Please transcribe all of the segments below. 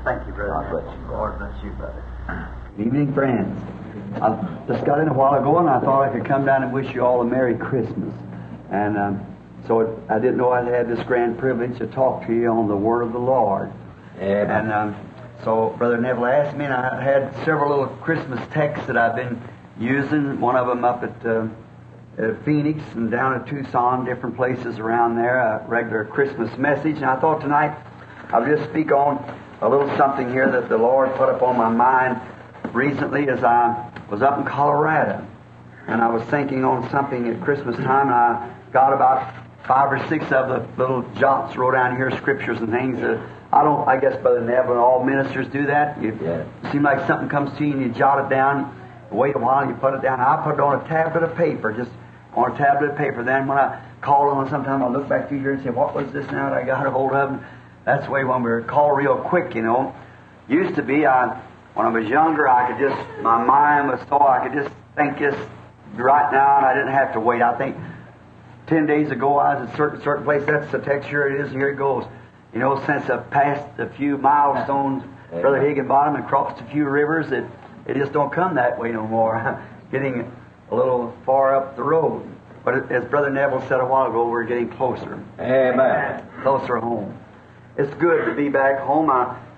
Thank you, brother. God bless you. Lord bless you, brother. Good evening, friends. I just got in a while ago, and I thought I could come down and wish you all a Merry Christmas. And so I didn't know I'd had this grand privilege to talk to you on the Word of the Lord. Amen. And so Brother Neville asked me, and I had several little Christmas texts that I've been using. One of them up at Phoenix and down at Tucson, different places around there, a regular Christmas message. And I thought tonight I'll just speak on a little something here that the Lord put upon my mind recently as I was up in Colorado. And I was thinking on something at Christmas time, and I got about 5 or 6 of the little jots wrote down here, scriptures and things that I guess Brother Neville and all ministers do that. It seems like something comes to you and you jot it down, you wait a while and you put it down. I put it on a tablet of paper, just on a tablet of paper. Then when I call on sometimes I'll look back through here and say, what was this now that I got a hold of? And that's the way when we were called real quick, you know. Used to be, when I was younger, I could just, my mind was so, I could just think just right now and I didn't have to wait. I think 10 days ago I was at certain place, that's the text, here it is, and here it goes. You know, since I've passed a few milestones, Brother Higginbottom, and crossed a few rivers, it just don't come that way no more. Getting a little far up the road. But as Brother Neville said a while ago, we're getting closer. Amen. Closer home. It's good to be back home.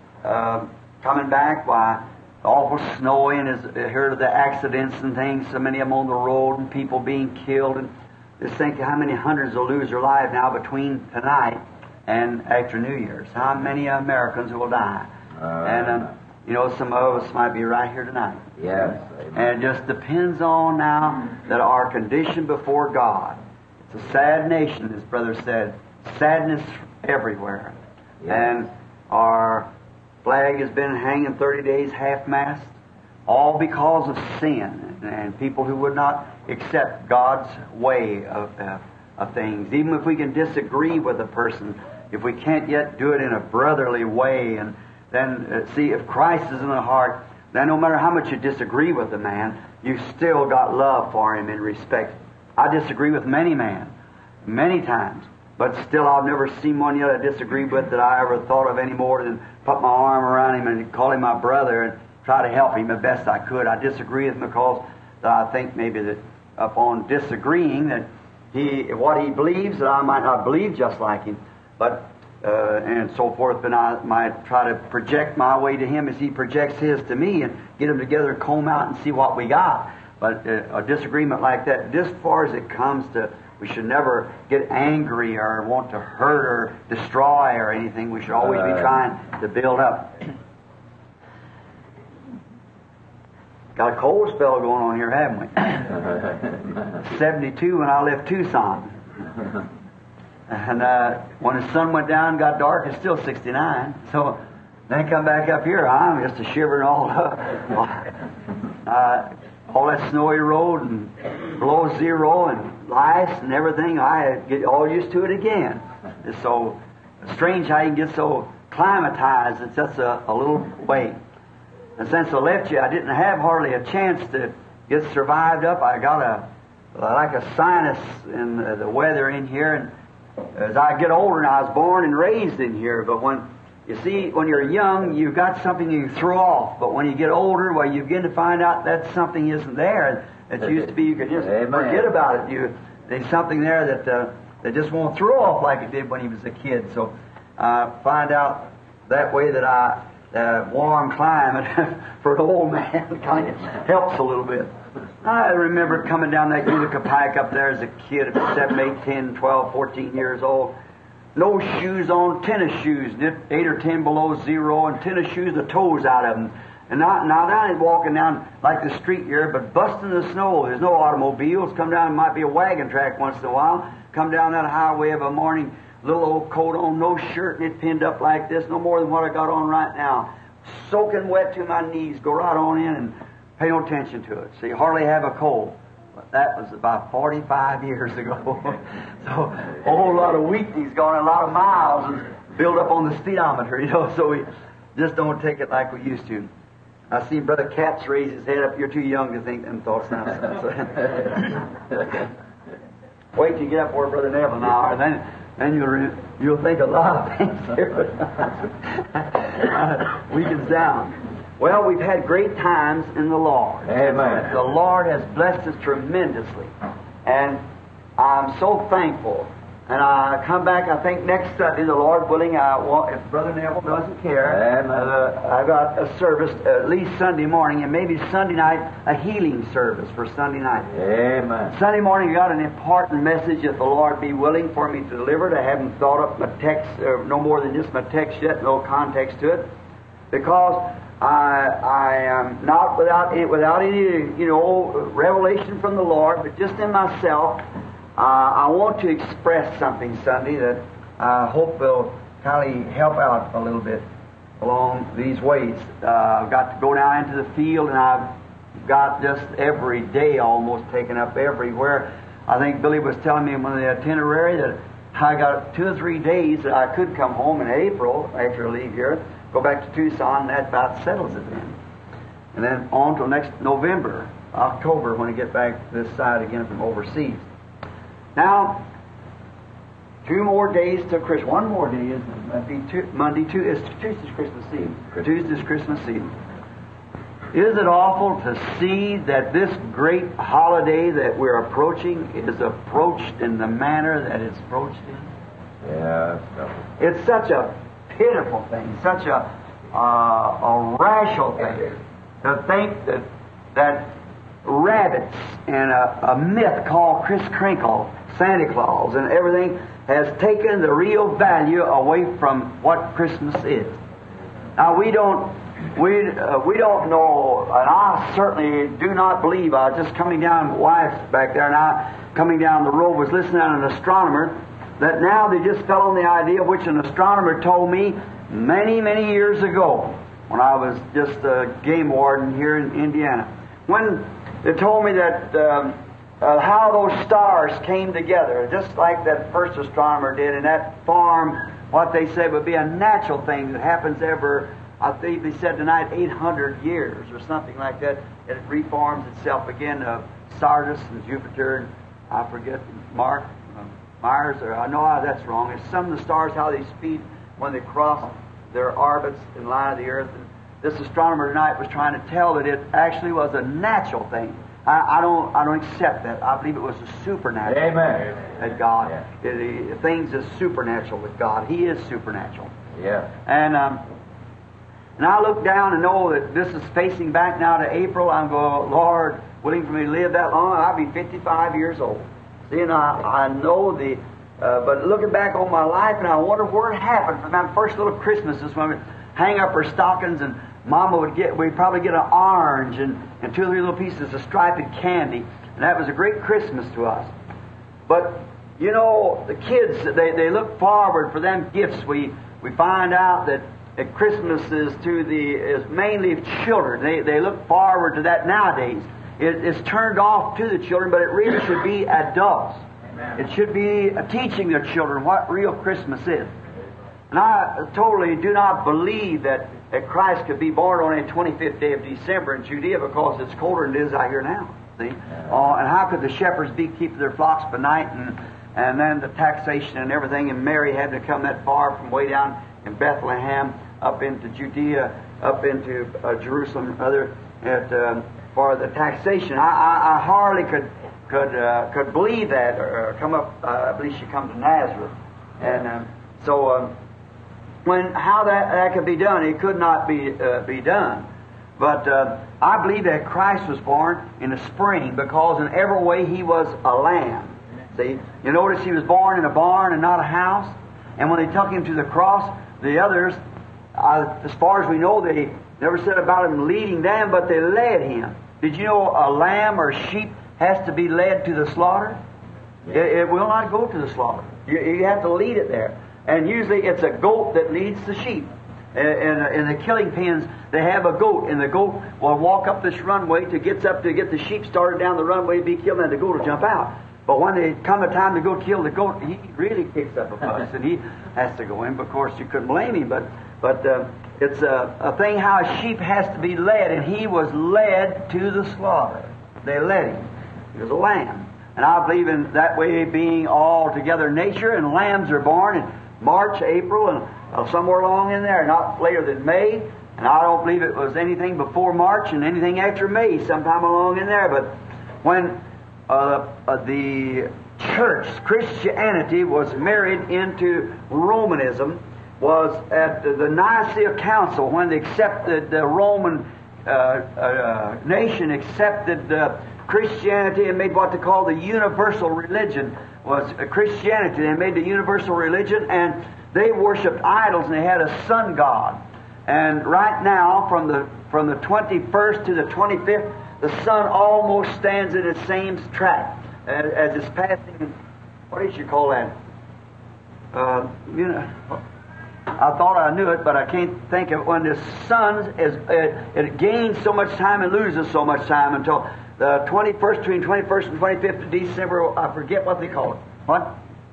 Coming back, why, awful snowy, and I heard of the accidents and things, so many of them on the road, and people being killed, and just think how many hundreds will lose their life now between tonight and after New Year's. How many Americans will die. And, you know, some of us might be right here tonight. Yes. And it just depends on now that our condition before God. It's a sad nation, as Brother said. Sadness everywhere. Yes. And our flag has been hanging 30 days half-mast, all because of sin and people who would not accept God's way of things. Even if we can disagree with a person, if we can't yet do it in a brotherly way, and then see, if Christ is in the heart, then no matter how much you disagree with a man, you've still got love for him and respect. I disagree with many men, many times, but still I've never seen one yet I disagree with that I ever thought of any more than put my arm around him and call him my brother and try to help him the best I could. I disagree with him because that I think maybe that upon disagreeing that what he believes, that I might not believe just like him, but and so forth, but I might try to project my way to him as he projects his to me and get them together and comb out and see what we got. But a disagreement like that, just as far as it comes to, we should never get angry or want to hurt or destroy or anything. We should always be trying to build up. Got a cold spell going on here, haven't we? 72 when I left Tucson. And when the sun went down and got dark, it's still 69. So then come back up here, I'm just a shivering all up. All that snowy road and below zero and ice and everything, I get all used to it again. It's so strange how you can get so climatized in such a little way. And since I left you, I didn't have hardly a chance to get survived up. I got like a sinus in the weather in here, and as I get older, and I was born and raised in here, but when you're young, you've got something you throw off. But when you get older, well, you begin to find out that something isn't there. That used to be, you could just forget about it. There's something there that just won't throw off like it did when he was a kid. So I find out that way that warm climate for an old man kind of helps a little bit. I remember coming down that Utica Pike up there as a kid at 7, 8, 10, 12, 14 years old. No shoes on, tennis shoes, 8 or 10 below zero, and tennis shoes, the toes out of them. And now I ain't walking down like the street here, but busting the snow. There's no automobiles. Come down, might be a wagon track once in a while. Come down that highway of a morning, little old coat on, no shirt, and it pinned up like this, no more than what I got on right now. Soaking wet to my knees, go right on in and pay no attention to it. So you hardly have a cold. But that was about 45 years ago. So a whole lot of weekdays gone, a lot of miles and built up on the speedometer, you know, so we just don't take it like we used to. I seen Brother Katz raise his head up. You're too young to think them thoughts now. Wait till you get up where Brother Neville now, and then you'll You'll think a lot of things here. Weakens down. Well, we've had great times in the Lord. Amen. The Lord has blessed us tremendously. And I'm so thankful. And I come back, I think, next Sunday, the Lord willing, if Brother Neville doesn't care, I've got a service at least Sunday morning, and maybe Sunday night, a healing service for Sunday night. Amen. Sunday morning, I got an important message that the Lord be willing for me to deliver. I haven't thought up my text, no more than just my text yet, no context to it, because I am not without any, revelation from the Lord, but just in myself. I want to express something Sunday that I hope will kind of help out a little bit along these ways. I've got to go down into the field, and I've got just every day almost taken up everywhere. I think Billy was telling me on the itinerary that I got 2 or 3 days that I could come home in April after I leave here, go back to Tucson, and that about settles it then. And then on till next November, October, when I get back this side again from overseas. Now, 2 more days till Christmas. 1 more day is Monday, Tuesday's Christmas Eve. Tuesday's Christmas Eve. Is it awful to see that this great holiday that we're approaching is approached in the manner that it's approached in? Yeah. It's such a pitiful thing, such a rational thing to think that rabbits and a myth called Kris Kringle, Santa Claus, and everything has taken the real value away from what Christmas is. Now we don't know, and I certainly do not believe. I was just coming down, my wife's back there, and I coming down the road was listening to an astronomer. That now they just fell on the idea, which an astronomer told me many, many years ago when I was just a game warden here in Indiana. When they told me that how those stars came together, just like that first astronomer did, and that form what they said would be a natural thing that happens every, I think they said tonight, 800 years or something like that. It reforms itself again of Sardis and Jupiter, and I forget Mars, or I know that's wrong. It's some of the stars, how they speed when they cross their orbits in line of the earth. And this astronomer tonight was trying to tell that it actually was a natural thing. I don't accept that. I believe it was a supernatural. Amen. That God, Yeah. Things is supernatural with God. He is supernatural. Yeah. And I look down and know that this is facing back now to April. I'm going, Lord, willing for me to live that long, I'll be 55 years old. See, and I know but looking back on my life, and I wonder where it happened. For my first little Christmases, when we hang up our stockings, and Mama we'd probably get an orange and 2 or 3 little pieces of striped candy, and that was a great Christmas to us. But you know, the kids, they look forward for them gifts. We find out that Christmas is mainly children. They look forward to that nowadays. It's turned off to the children, but it really should be adults. Amen. It should be teaching their children what real Christmas is. And I totally do not believe that Christ could be born on the 25th day of December in Judea, because it's colder than it is out here now. See? And how could the shepherds be keeping their flocks by night, and then the taxation and everything, and Mary had to come that far from way down in Bethlehem up into Judea, up into Jerusalem, for the taxation. I hardly could believe that, or come up. I believe she come to Nazareth, and how that could be done, it could not be done. But I believe that Christ was born in the spring, because in every way He was a lamb. See, you notice He was born in a barn and not a house. And when they took Him to the cross, the others, as far as we know, they never said about Him leading them, but they led Him. Did you know a lamb or a sheep has to be led to the slaughter? It will not go to the slaughter. You have to lead it there. And usually it's a goat that leads the sheep. In the killing pens, they have a goat, and the goat will walk up this runway to get the sheep started down the runway to be killed, and the goat will jump out. But when they come the time to go kill the goat, he really kicks up a fuss, and he has to go in. But of course, you couldn't blame him. But it's a thing how a sheep has to be led, and He was led to the slaughter. They led Him. He was a lamb. And I believe in that way being all together nature, and lambs are born, and March, April, and somewhere along in there, not later than May. And I don't believe it was anything before March and anything after May, sometime along in there. But when the church, Christianity, was married into Romanism, was at the Nicaea Council, when they accepted the Roman nation accepted Christianity and made what they call the universal religion, was Christianity. They made the universal religion, and they worshipped idols, and they had a sun god. And right now, from the 21st to the 25th, the sun almost stands in its same track as it's passing. What did you call that? I thought I knew it, but I can't think of it. When the sun it gains so much time and loses so much time until the 21st, between 21st and 25th of December. I forget what they call it. What?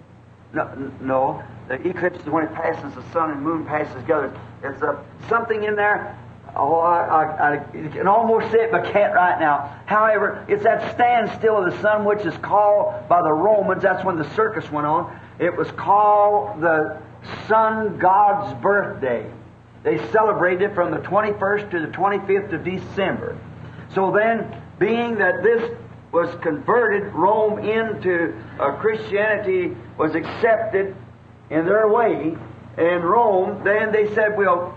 No. The eclipse is when it passes the sun and moon passes together. It's something in there. Oh, I can almost say it, but can't right now. However, it's that standstill of the sun, which is called by the Romans. That's when the circus went on. It was called the sun god's birthday. They celebrated it from the 21st to the 25th of December. So then, being that this was converted, Rome into Christianity was accepted in their way in Rome, then they said, we'll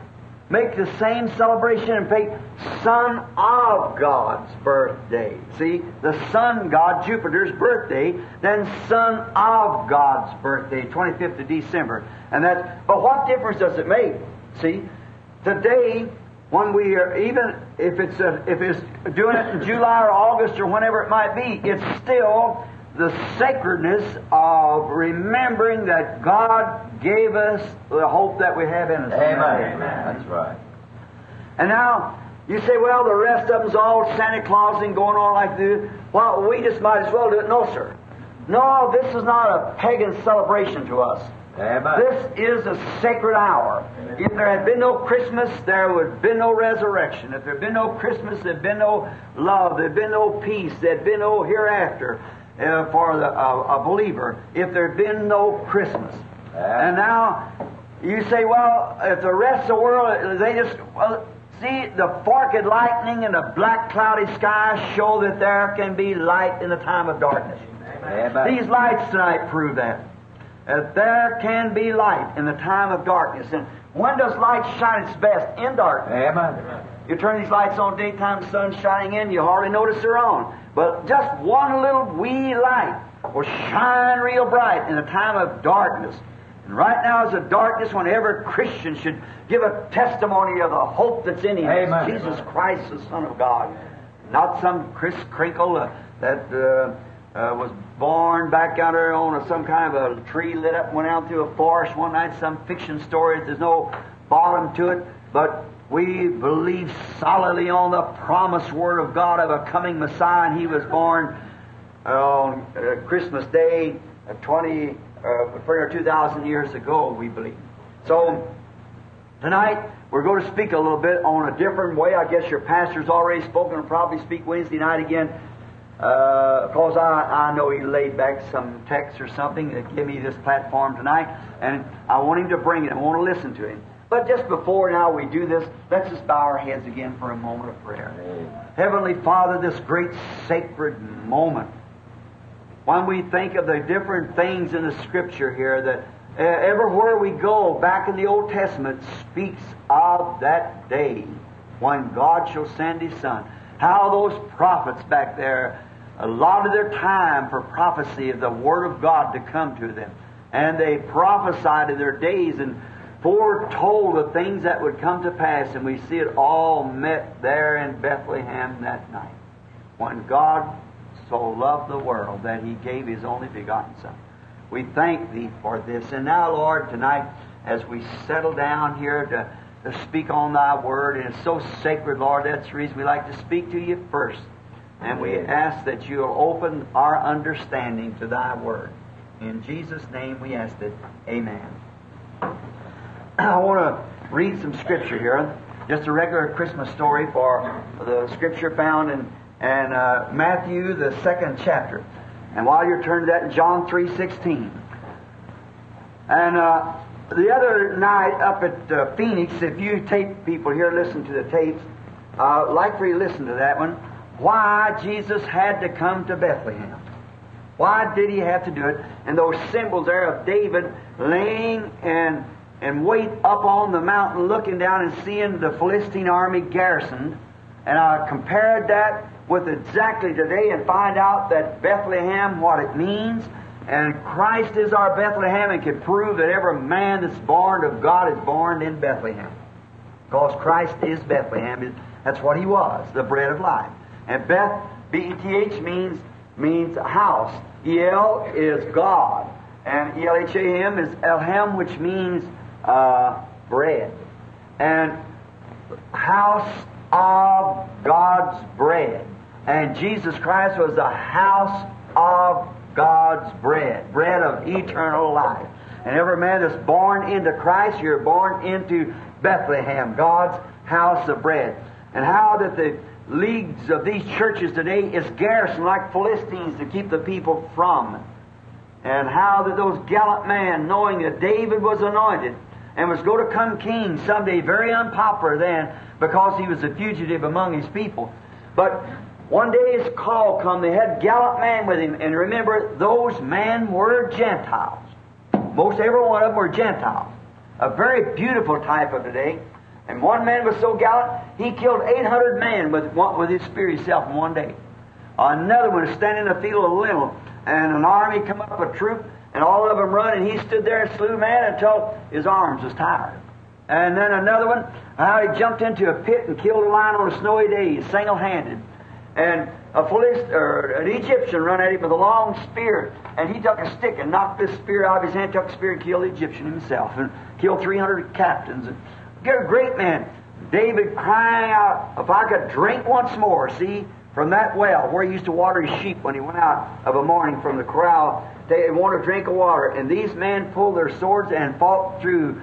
make the same celebration and make Son of God's birthday. See, the sun god, Jupiter's birthday, then Son of God's birthday, 25th of December. And but what difference does it make? See, today, when we are, even if it's doing it in July or August or whenever it might be, it's still the sacredness of remembering that God gave us the hope that we have in us. Amen. That's right. And now, you say, well, the rest of them's all Santa Claus and going on like this. Well, we just might as well do it. No, sir. No, this is not a pagan celebration to us. Amen. This is a sacred hour. If there had been no Christmas, there would have been no resurrection. If there had been no Christmas, there had been no love, there had been no peace, there had been no hereafter for a believer, if there had been no Christmas. And now, you say, well, if the rest of the world, they just, well, see, the forked lightning and the black cloudy sky show that there can be light in the time of darkness. Amen. These lights tonight prove that. That there can be light in the time of darkness. And when does light shine its best? In darkness. Amen. You turn these lights on daytime, the sun's shining in, you hardly notice they're on. But just one little wee light will shine real bright in the time of darkness. And right now is a darkness when every Christian should give a testimony of the hope that's in him. Amen. Jesus Christ, the Son of God. Not some Chris Crinkle that was born back out there on some kind of a tree lit up and went out through a forest one night, some fiction story. There's no bottom to it, but we believe solidly on the promised Word of God of a coming Messiah, and He was born on Christmas Day, 2,000 years ago, we believe. So, tonight, we're going to speak a little bit on a different way. I guess your pastor's already spoken and probably speak Wednesday night again. Because I know he laid back some text or something that gave me this platform tonight, and I want him to bring it. I want to listen to him. But just before now we do this, let's just bow our heads again for a moment of prayer. Heavenly Father, this great sacred moment, when we think of the different things in the Scripture here, that everywhere we go back in the Old Testament speaks of that day when God shall send His Son. How those prophets back there allotted their time for prophecy of the Word of God to come to them. And they prophesied in their days and foretold the things that would come to pass. And we see it all met there in Bethlehem that night, when God so loved the world that He gave His only begotten Son. We thank Thee for this. And now, Lord, tonight, as we settle down here to speak on Thy Word, and it's so sacred, Lord, that's the reason we like to speak to You first. And we ask that You'll open our understanding to Thy Word. In Jesus' name we ask it. Amen. I want to read some Scripture here. Just a regular Christmas story for the Scripture found in Matthew, the 2nd chapter. And while you're turning to that, in John 3:16. And the other night up at Phoenix, if you tape people here listen to the tapes, I'd like for you to listen to that one. Why Jesus had to come to Bethlehem. Why did he have to do it? And those symbols there of David laying and wait up on the mountain looking down and seeing the Philistine army garrisoned. And I compared that with exactly today and find out that Bethlehem, what it means. And Christ is our Bethlehem and can prove that every man that's born of God is born in Bethlehem. Because Christ is Bethlehem. That's what he was, the bread of life. And Beth, B-E-T-H, means house. El is God. And E-L-H-A-M is Elhem, which means bread. And house of God's bread. And Jesus Christ was the house of God's bread. Bread of eternal life. And every man that's born into Christ, you're born into Bethlehem, God's house of bread. And how that the leagues of these churches today is garrisoned like Philistines to keep the people from it. And how that those gallant men, knowing that David was anointed and was going to come king someday, very unpopular then because he was a fugitive among his people. But one day his call come, they had gallant men with him. And remember, those men were Gentiles. Most every one of them were Gentiles. A very beautiful type of today. And one man was so gallant, he killed 800 men with his spear himself in one day. Another one was standing in a field of lintel, and an army come up, a troop, and all of them run, and he stood there and slew man until his arms was tired. And then another one, how he jumped into a pit and killed a lion on a snowy day, single-handed. And an Egyptian run at him with a long spear, and he took a stick and knocked this spear out of his hand, took a spear and killed the Egyptian himself, and killed 300 captains. You're a great man. David crying out, if I could drink once more, see, from that well where he used to water his sheep when he went out of a morning from the corral, they wanted a drink of water. And these men pulled their swords and fought through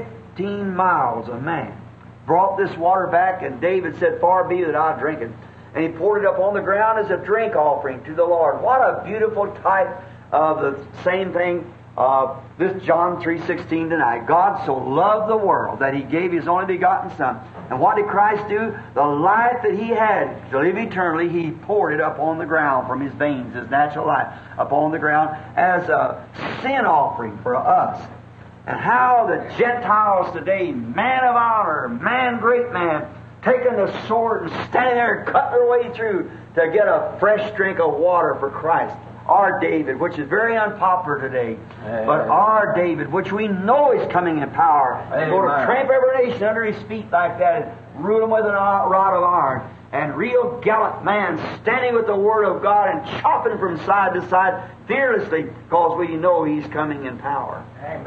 15 miles a man. Brought this water back, and David said, far be that I drink it. And he poured it up on the ground as a drink offering to the Lord. What a beautiful type of the same thing. This John 3:16 tonight. God so loved the world that He gave His only begotten Son. And what did Christ do? The life that He had to live eternally, He poured it up on the ground from His veins, His natural life, upon the ground as a sin offering for us. And how the Gentiles today, man of honor, great man, taking the sword and standing there and cutting their way through to get a fresh drink of water for Christ. Our David, which is very unpopular today, but our David, which we know is coming in power, going to tramp every nation under his feet like that and rule them with a rod of iron. And real gallant man standing with the Word of God and chopping from side to side fearlessly because we know he's coming in power.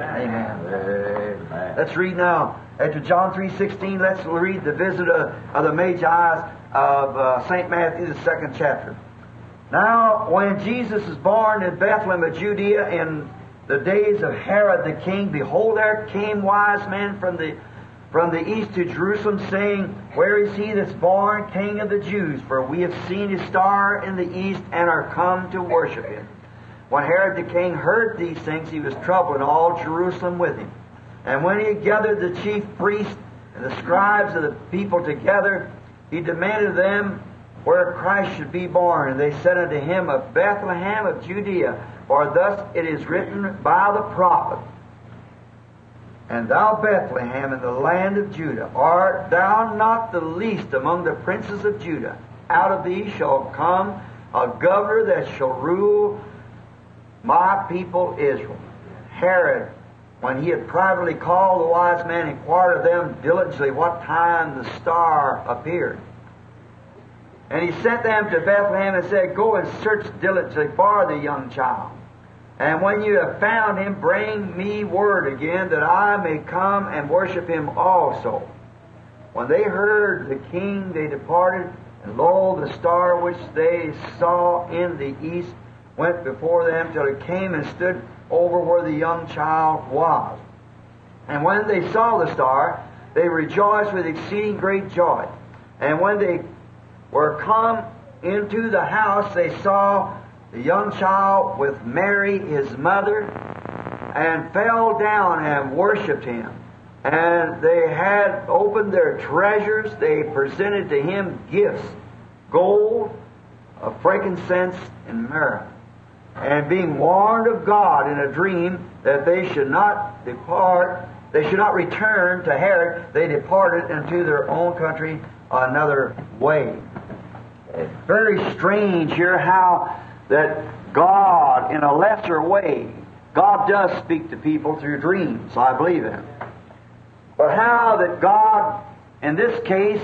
Amen. Let's read now. After John 3:16, let's read the visit of the Magi of St. Matthew, the 2nd chapter. Now, when Jesus is born in Bethlehem of Judea in the days of Herod the king, behold, there came wise men from the east to Jerusalem, saying, where is he that's born King of the Jews? For we have seen his star in the east and are come to worship him. When Herod the king heard these things, he was troubled, and all Jerusalem with him. And when he had gathered the chief priests and the scribes of the people together, he demanded of them where Christ should be born. And they said unto him, of Bethlehem of Judea, for thus it is written by the prophet, and thou, Bethlehem, in the land of Judah, art thou not the least among the princes of Judah? Out of thee shall come a governor that shall rule my people Israel. Herod, when he had privately called the wise men, inquired of them diligently what time the star appeared. And he sent them to Bethlehem and said, go and search diligently for the young child. And when you have found him, bring me word again, that I may come and worship him also. When they heard the king, they departed, and lo, the star which they saw in the east went before them till it came and stood over where the young child was. And when they saw the star, they rejoiced with exceeding great joy. And when they were come into the house, they saw the young child with Mary his mother, and fell down and worshipped him. And they had opened their treasures. They presented to him gifts, gold, frankincense, and myrrh. And being warned of God in a dream that they should not depart, they should not return to Herod, they departed into their own country another way. It's very strange here how that God, in a lesser way, God does speak to people through dreams. I believe in. But how that God, in this case,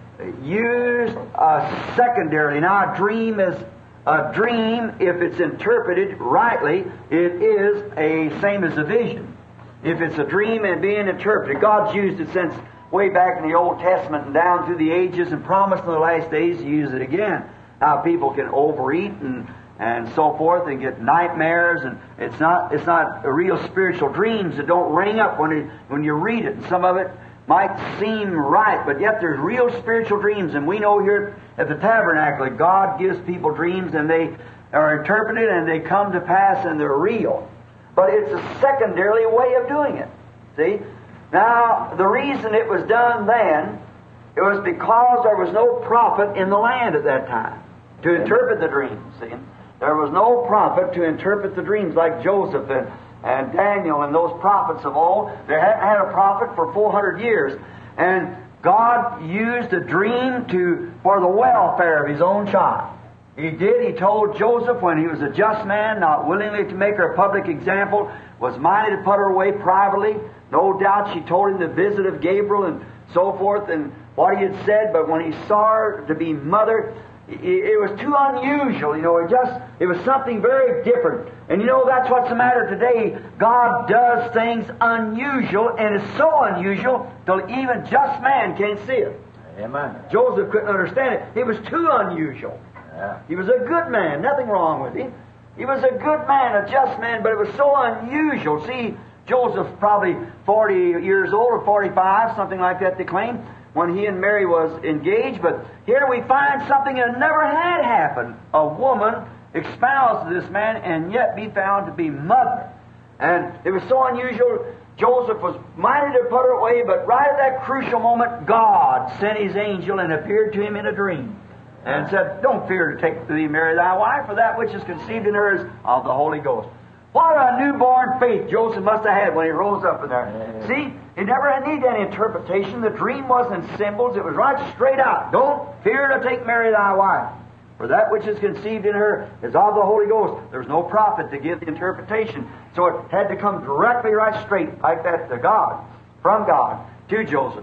used secondarily. Now, a dream is a dream. If it's interpreted rightly, it is a same as a vision. If it's a dream and being interpreted, God's used it since way back in the Old Testament and down through the ages, and promised in the last days to use it again. How people can overeat and so forth, and get nightmares, and it's not a real spiritual dreams that don't ring up when you read it. And some of it might seem right, but yet there's real spiritual dreams. And we know here at the tabernacle that God gives people dreams, and they are interpreted and they come to pass and they're real. But it's a secondary way of doing it. See? Now, the reason it was done then, it was because there was no prophet in the land at that time to interpret the dreams. See? There was no prophet to interpret the dreams like Joseph and Daniel and those prophets of old. They hadn't had a prophet for 400 years. And God used a dream for the welfare of His own child. He did. He told Joseph when he was a just man, not willingly to make her a public example, was minded to put her away privately. No doubt she told him the visit of Gabriel and so forth and what he had said, but when he saw her to be mother, it was too unusual, it was something very different. And that's what's the matter today. God does things unusual, and it's so unusual till even just man can't see it. Amen. Joseph couldn't understand it. It was too unusual. Yeah. He was a good man, nothing wrong with him. He was a good man, a just man, but it was so unusual. See, Joseph's probably 40 years old or 45, something like that, they claim, when he and Mary was engaged. But here we find something that never had happened. A woman espoused to this man and yet be found to be mother. And it was so unusual. Joseph was minded to put her away, but right at that crucial moment, God sent His angel and appeared to him in a dream and said, "Don't fear to take thee Mary thy wife, for that which is conceived in her is of the Holy Ghost." What a newborn faith Joseph must have had when he rose up in there. See, he never needed any interpretation. The dream wasn't in symbols. It was right straight out. "Don't fear to take Mary thy wife, for that which is conceived in her is of the Holy Ghost." There's no prophet to give the interpretation. So it had to come directly right straight like that to God, from God to Joseph.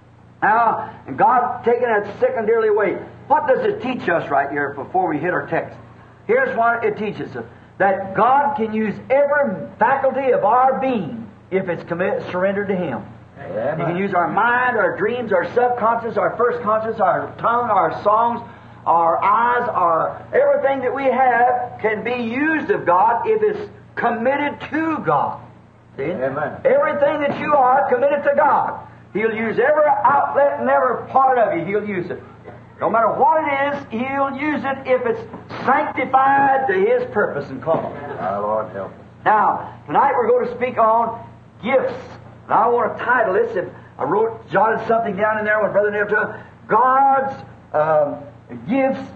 Now, and God taking that secondarily way. What does it teach us right here before we hit our text? Here's what it teaches us. That God can use every faculty of our being if it's surrendered to Him. Amen. He can use our mind, our dreams, our subconscious, our first conscious, our tongue, our songs, our eyes, everything that we have can be used of God if it's committed to God. See? Amen. Everything that you are committed to God. He'll use every outlet and every part of you. He'll use it. No matter what it is, He'll use it if it's sanctified to His purpose and cause. Our Lord help us. Now, tonight we're going to speak on gifts. And I want to title this. If I jotted something down in there when Brother Neil told me, God's gifts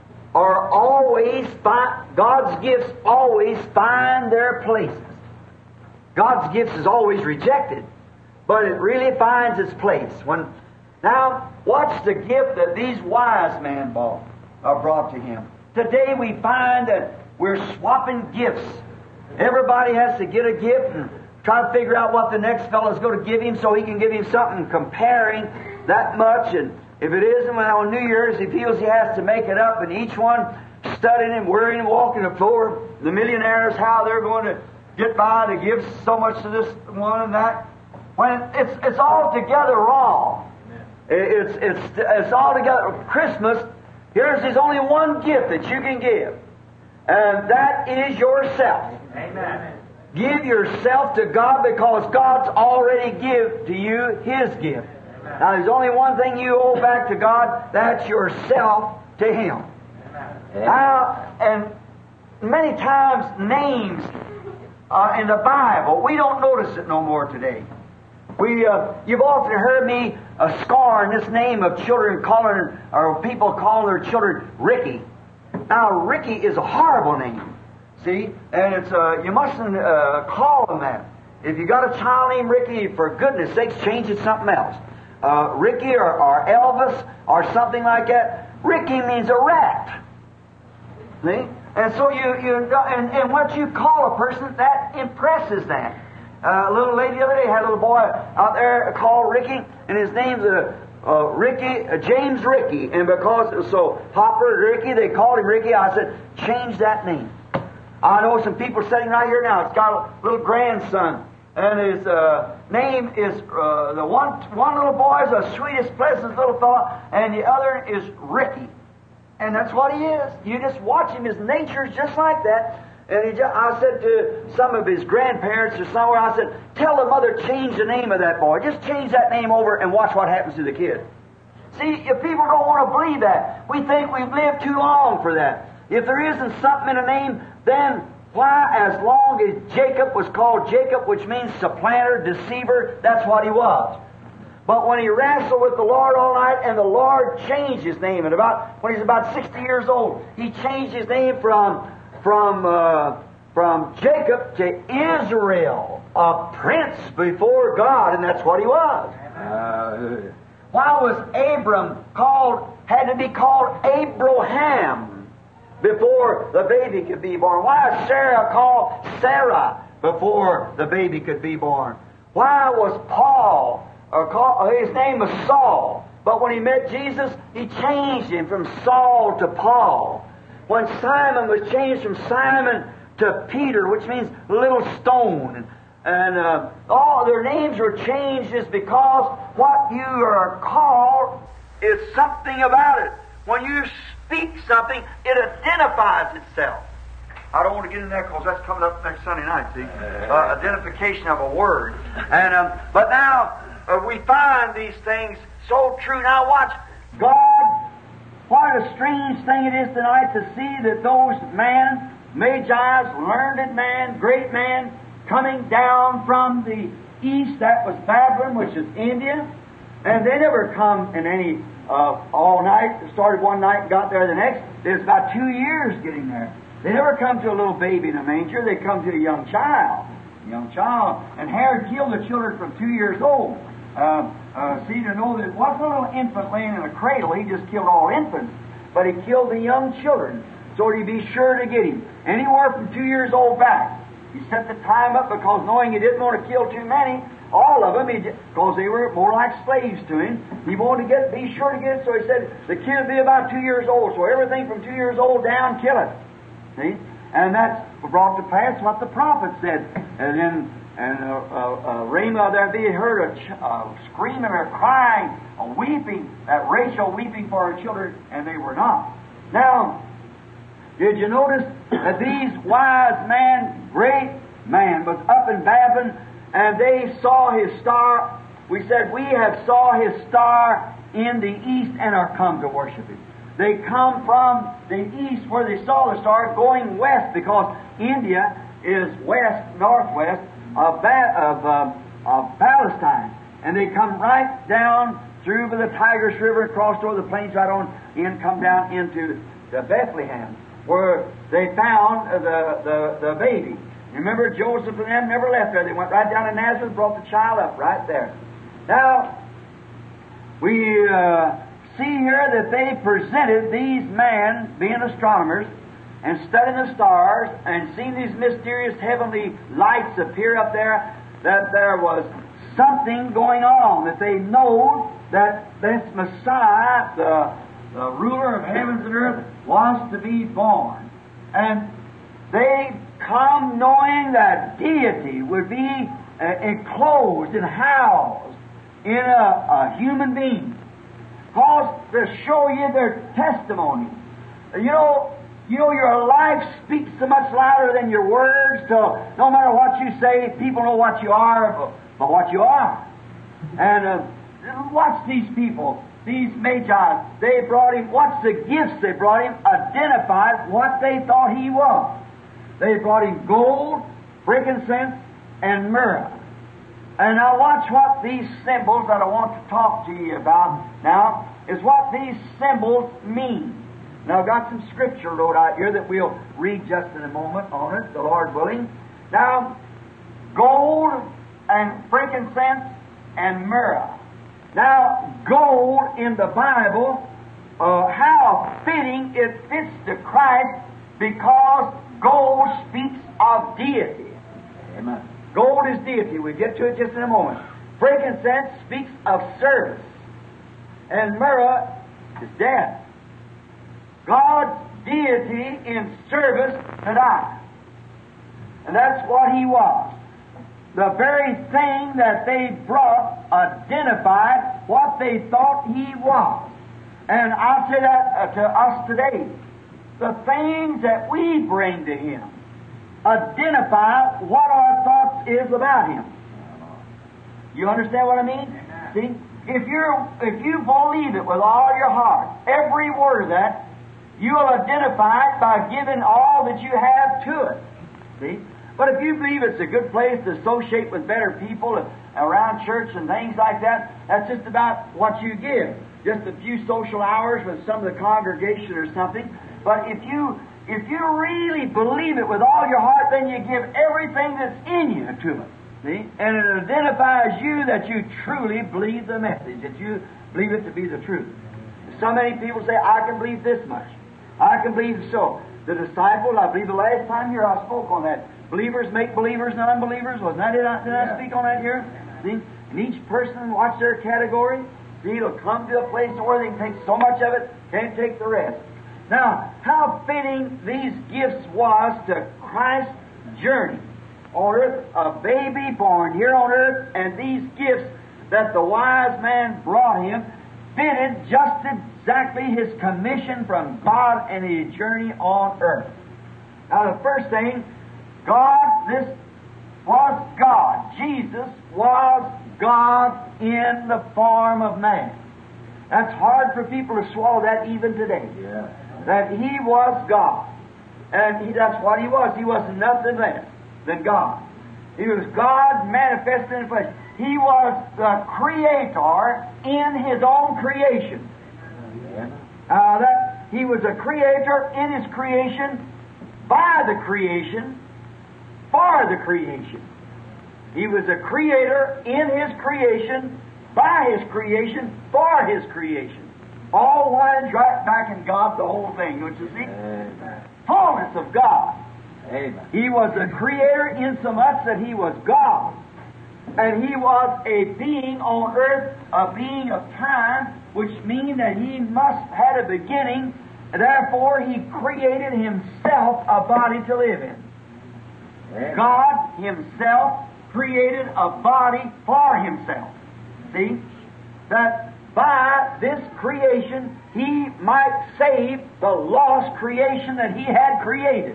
always find their places. God's gifts is always rejected, but it really finds its place. Now, what's the gift that these wise men brought to Him? Today we find that we're swapping gifts. Everybody has to get a gift and try to figure out what the next fellow is going to give him so he can give him something comparing that much. And if it isn't, on New Year's he feels he has to make it up, and each one studying and worrying and walking the floor, the millionaires, how they're going to get by to give so much to this one and that. When it's altogether wrong. It's altogether Christmas. There's only one gift that you can give, and that is yourself. Amen. Give yourself to God because God's already give to you His gift. Amen. Now, there's only one thing you owe back to God. That's yourself to Him. Amen. Now, and many times names in the Bible. We don't notice it no more today. You've often heard me scorn this name of children calling, or people calling their children Ricky. Now, Ricky is a horrible name. See? And it's you mustn't call them that. If you got a child named Ricky, for goodness sakes, change it to something else. Ricky or Elvis or something like that. Ricky means a rat. See? And so and what you call a person, that impresses that. A little lady the other day had a little boy out there called Ricky, and his name's James Ricky. And because it was so popular, Ricky, they called him Ricky. I said, change that name. I know some people sitting right here now. It's got a little grandson, and his name is the one little boy is the sweetest, pleasant little fellow, and the other is Ricky. And that's what he is. You just watch him. His nature is just like that. And I said to some of his grandparents or somewhere, I said, tell the mother, change the name of that boy. Just change that name over and watch what happens to the kid. See, if people don't want to believe that, we think we've lived too long for that. If there isn't something in a name, then why, as long as Jacob was called Jacob, which means supplanter, deceiver, that's what he was. But when he wrestled with the Lord all night, and the Lord changed his name, and when he's about 60 years old, he changed his name from Jacob to Israel, a prince before God, and that's what he was. Why was Abram had to be called Abraham before the baby could be born? Why is Sarah called Sarah before the baby could be born? Why was his name was Saul, but when he met Jesus, he changed him from Saul to Paul. When Simon was changed from Simon to Peter, which means little stone, and all their names were changed is because what you are called is something about it. When you speak something, it identifies itself. I don't want to get in there because that's coming up next Sunday night, see? Identification of a word. And but now we find these things so true. Now watch, God, what a strange thing it is tonight to see that those Magi's, learned man, great man, coming down from the east, that was Babylon, which is India, and they never come in any all night. Started one night and got there the next. It was about 2 years getting there. They never come to a little baby in a manger. They come to a young child. And Herod killed the children from 2 years old. To know that wasn't a little infant laying in a cradle. He just killed all infants. But he killed the young children, so he'd be sure to get him. Anywhere from 2 years old back. He set the time up because knowing he didn't want to kill too many, all of them, because they were more like slaves to him, he wanted to be sure to get it, so he said the kid would be about 2 years old, so everything from 2 years old down, kill it. See? And that's brought to pass what the prophet said. And then Ramah, there be heard a screaming or crying, a weeping, that Rachel weeping for her children, and they were not. Now, did you notice that these wise man, great man, was up in Babylon, and they saw his star? We said, we have saw his star in the east and are come to worship him. They come from the east where they saw the star going west, because India is northwest of Palestine. And they come right down through the Tigris River, crossed over the plains right on in, come down into Bethlehem, where they found the baby. Remember, Joseph and them never left there. They went right down to Nazareth, brought the child up right there. Now, we see here that they presented these men, being astronomers, and studying the stars, and seeing these mysterious heavenly lights appear up there, that there was something going on, that they know that this Messiah, the ruler of heavens and earth, was to be born. And they come knowing that deity would be enclosed and housed in a human being. Because to show you their testimony. You know, your life speaks so much louder than your words, so no matter what you say, people know what you are, but what you are. And watch these people, these Magi. They brought him, watch the gifts they brought him, identified what they thought he was. They brought him gold, frankincense, and myrrh. And now watch what these symbols that I want to talk to you about now is what these symbols mean. Now I've got some scripture wrote out here that we'll read just in a moment on it, the Lord willing. Now, gold and frankincense and myrrh. Now, gold in the Bible, how fitting it fits to Christ, because gold speaks of deity. Amen. Gold is deity. We'll get to it just in a moment. Frankincense speaks of service. And myrrh is death. God's deity in service to die. And that's what He was. The very thing that they brought identified what they thought He was. And I'll say that to us today. The things that we bring to Him identify what our thoughts is about Him. You understand what I mean? See? If you believe it with all your heart, every word of that, you'll identify it by giving all that you have to it. See? But if you believe it's a good place to associate with better people around church and things like that, that's just about what you give. Just a few social hours with some of the congregation or something. But if you really believe it with all your heart, then you give everything that's in you to it. See? And it identifies you that you truly believe the message, that you believe it to be the truth. So many people say, I can believe this much. I can believe so. The disciples, I believe the last time here I spoke on that. Believers make believers and unbelievers. Wasn't that it? Did I speak on that here? See? And each person watch their category. See, it'll come to a place where they can take so much of it, can't take the rest. Now, how fitting these gifts was to Christ's journey on earth, a baby born here on earth, and these gifts that the wise man brought him fitted just exactly his commission from God and his journey on earth. Now, the first thing, this was God. Jesus was God in the form of man. That's hard for people to swallow that even today. Yeah. That He was God. And that's what He was. He was nothing less than God. He was God manifested in flesh. He was the Creator in His own creation. He was a Creator in His creation, by the creation, for the creation. He was a Creator in His creation, by His creation, for His creation. All winds right back in God, the whole thing, don't you see? Amen. Fullness of God. Amen. He was a Creator insomuch that He was God. And He was a being on earth, a being of time, which means that He must have a beginning. Therefore, He created Himself a body to live in. Amen. God Himself created a body for Himself. See? That by this creation, He might save the lost creation that He had created.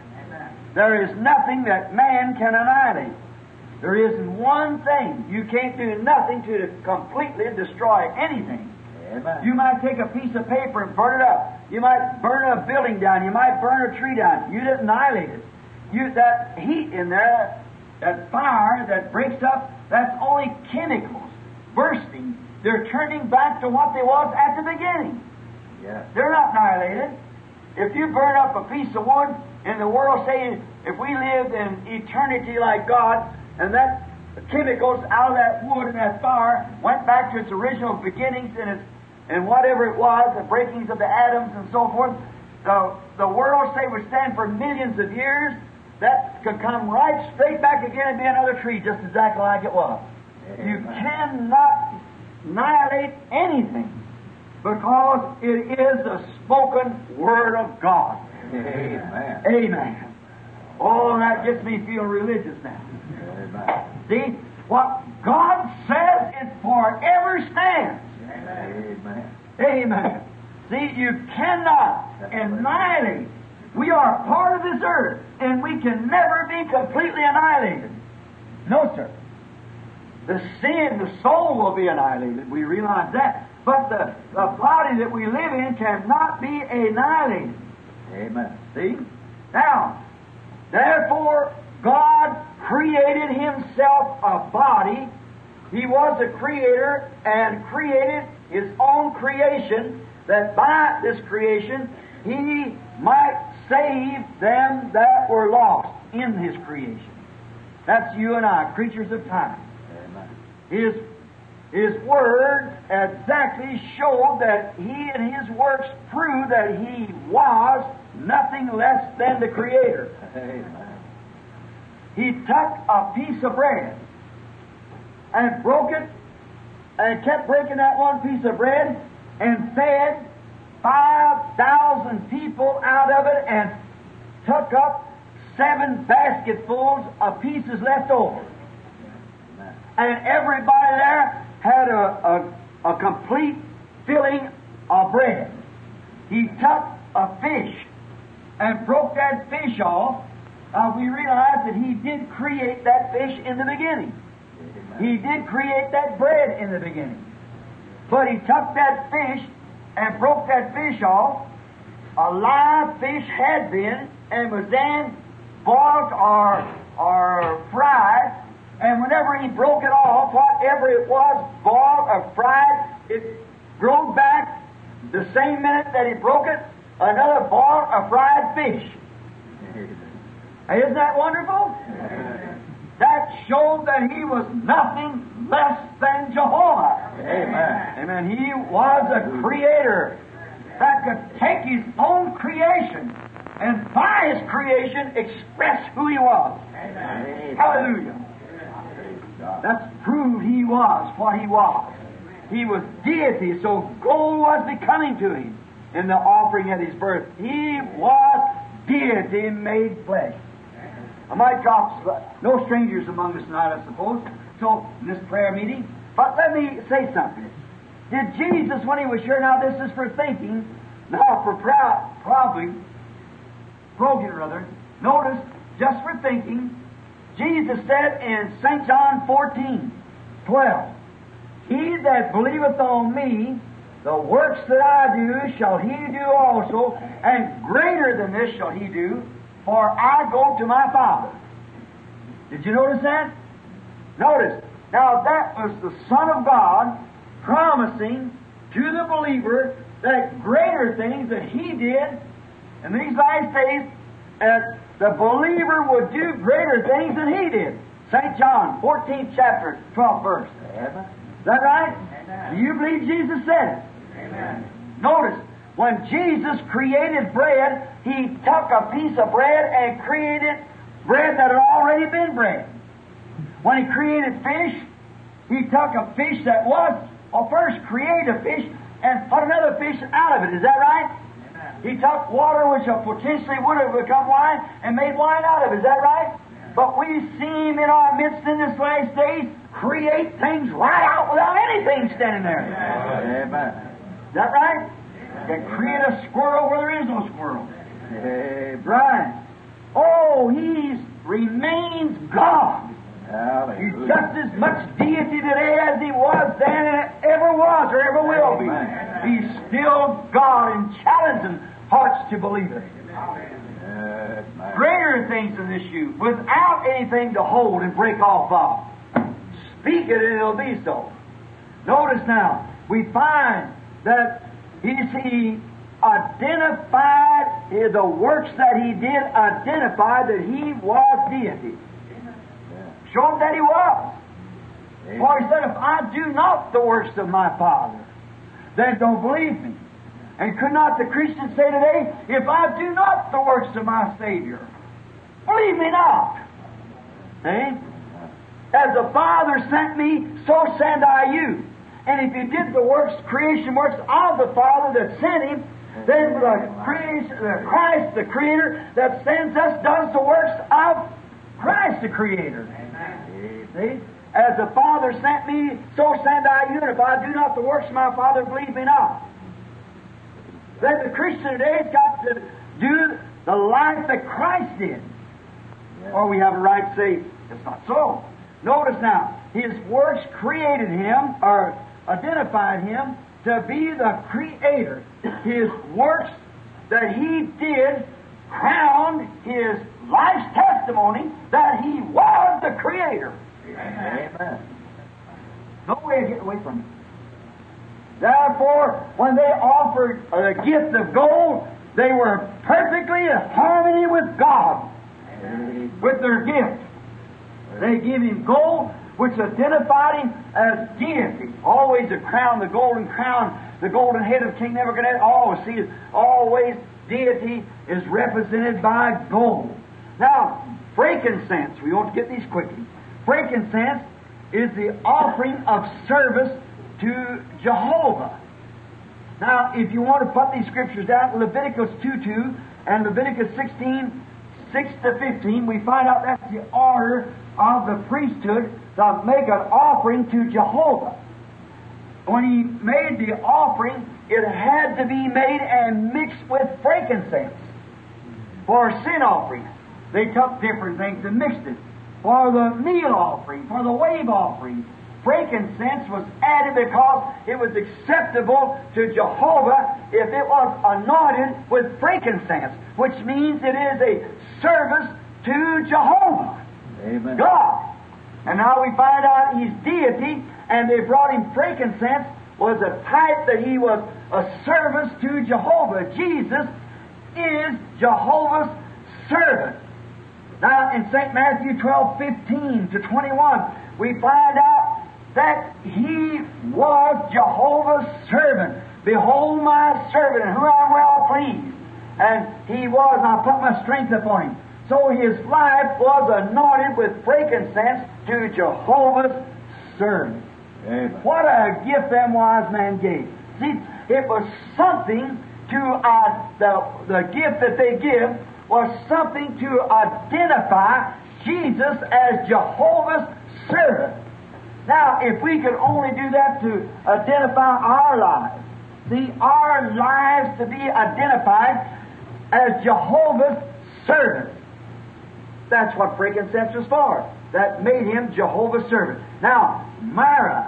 There is nothing that man can annihilate. There isn't one thing. You can't do nothing to completely destroy anything. Amen. You might take a piece of paper and burn it up. You might burn a building down. You might burn a tree down. You didn't annihilate it. That heat in there, that fire that breaks up, that's only chemicals bursting. They're turning back to what they was at the beginning. Yes. They're not annihilated. If you burn up a piece of wood, in the world, say, if we lived in eternity like God, and that chemicals out of that wood and that fire went back to its original beginnings and whatever it was, the breakings of the atoms and so forth, the world, say, would stand for millions of years, that could come right straight back again and be another tree just exactly like it was. Amen. You cannot annihilate anything because it is the spoken Word of God. Amen. Amen. Oh, that gets me feel religious now. Amen. See, what God says, it forever stands. Amen. Amen. See, you cannot annihilate. We are part of this earth, and we can never be completely annihilated. No, sir. The soul will be annihilated. We realize that. But the body that we live in cannot be annihilated. Amen. See? Now, therefore, God created Himself a body. He was a creator and created His own creation, that by this creation He might save them that were lost in His creation. That's you and I, creatures of time. His Word exactly showed that He and His works prove that He was nothing less than the Creator. Amen. He took a piece of bread and broke it and kept breaking that one piece of bread and fed 5,000 people out of it and took up 7 basketfuls of pieces left over. And everybody there had a complete filling of bread. He took a fish and broke that fish off. We realize that He did create that fish in the beginning. He did create that bread in the beginning. But He took that fish and broke that fish off. A live fish had been and was then boiled or fried. And whenever He broke it off, whatever it was, boiled or fried, it growed back the same minute that He broke it, another boiled or fried fish. Isn't that wonderful? That showed that He was nothing less than Jehovah. Amen. Amen. He was a creator that could take His own creation and by His creation express who He was. Amen. Hallelujah. That's proved He was what He was. He was deity, so gold was becoming to Him in the offering at His birth. He was deity made flesh. I might drop no strangers among us tonight, I suppose, so in this prayer meeting. But let me say something. Did Jesus, when He was here, now this is for thinking, now for probing, rather, notice, just for thinking, Jesus said in St. John 14:12, He that believeth on Me, the works that I do shall he do also, and greater than this shall he do, for I go to my Father. Did you notice that? Notice. Now that was the Son of God promising to the believer that greater things that He did in these last days, that the believer would do greater things than He did. St. John, 14th chapter, 12th verse. Amen. Is that right? Amen. Do you believe Jesus said it? Amen. Notice, when Jesus created bread, He took a piece of bread and created bread that had already been bread. When He created fish, He took a fish that was, or first created a fish and put another fish out of it. Is that right? Amen. He took water which potentially would have become wine and made wine out of it. Is that right? But we see Him in our midst in this last days create things right out without anything standing there. Amen. Is that right? You can create a squirrel where there is no squirrel. Amen. Right. Oh, He remains God. He's Hallelujah. just as much deity today as He was then and ever was or ever will be. Amen. He's still God and challenging hearts to believe it. Amen. Greater things than this you, without anything to hold and break off of. Speak it and it'll be so. Notice now, we find that He identified the works that He did, identify that He was deity. Showed that He was. For He said, if I do not the works of my Father, then don't believe Me. And could not the Christian say today, if I do not the works of my Savior, believe Me not? See? As the Father sent Me, so send I you. And if you did the works, creation works of the Father that sent Him, then Christ, the Creator, that sends us, does the works of Christ, the Creator. Amen. See? As the Father sent Me, so send I you. And if I do not the works of my Father, believe Me not. Then the Christian today has got to do the life that Christ did. Or we have a right to say, it's not so. Notice now, His works created Him, or identified Him, to be the Creator. His works that He did crowned his life's testimony that he was the Creator. Amen. No way of getting away from it. Therefore, when they offered a gift of gold, they were perfectly in harmony with God, with their gift. They gave him gold, which identified him as deity. Always the crown, the golden head of King Nebuchadnezzar. Always deity is represented by gold. Now, frankincense, we want to get these quickly. Frankincense is the offering of service to Jehovah. Now, if you want to put these scriptures down, Leviticus 2:2 and Leviticus 16:6-15, we find out that's the order of the priesthood to make an offering to Jehovah. When he made the offering, it had to be made and mixed with frankincense. For a sin offering, they took different things and mixed it. For the meal offering, for the wave offering, frankincense was added because it was acceptable to Jehovah if it was anointed with frankincense, which means it is a service to Jehovah, Amen. God. And now we find out he's deity, and they brought him frankincense was a type that he was a service to Jehovah. Jesus is Jehovah's servant. Now in St. Matthew 12:15-21, we find out that he was Jehovah's servant. Behold my servant, in whom I am well pleased. And he was, and I put my strength upon him. So his life was anointed with frankincense to Jehovah's servant. Amen. What a gift them wise men gave. See, it was something to, the gift that they give was something to identify Jesus as Jehovah's servant. Now, if we could only do that to identify our lives, see, our lives to be identified as Jehovah's servant. That's what frankincense was for. That made him Jehovah's servant. Now, Myrrh,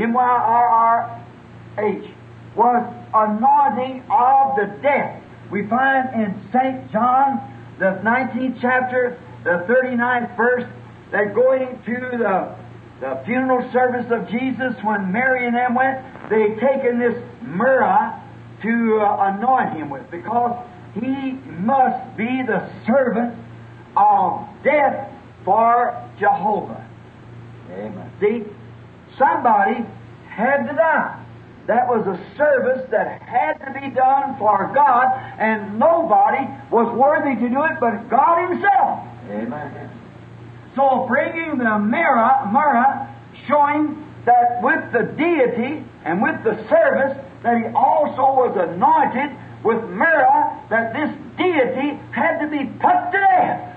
M-Y-R-R-H, was anointing of the dead. We find in St. John, the 19th chapter, the 39th verse, that going to the funeral service of Jesus, when Mary and them went, they taken this myrrh to anoint him with, because he must be the servant of death for Jehovah. Amen. See, somebody had to die. That was a service that had to be done for God, and nobody was worthy to do it but God Himself. Amen. So bringing the myrrh, showing that with the deity and with the service, that he also was anointed with myrrh, that this deity had to be put to death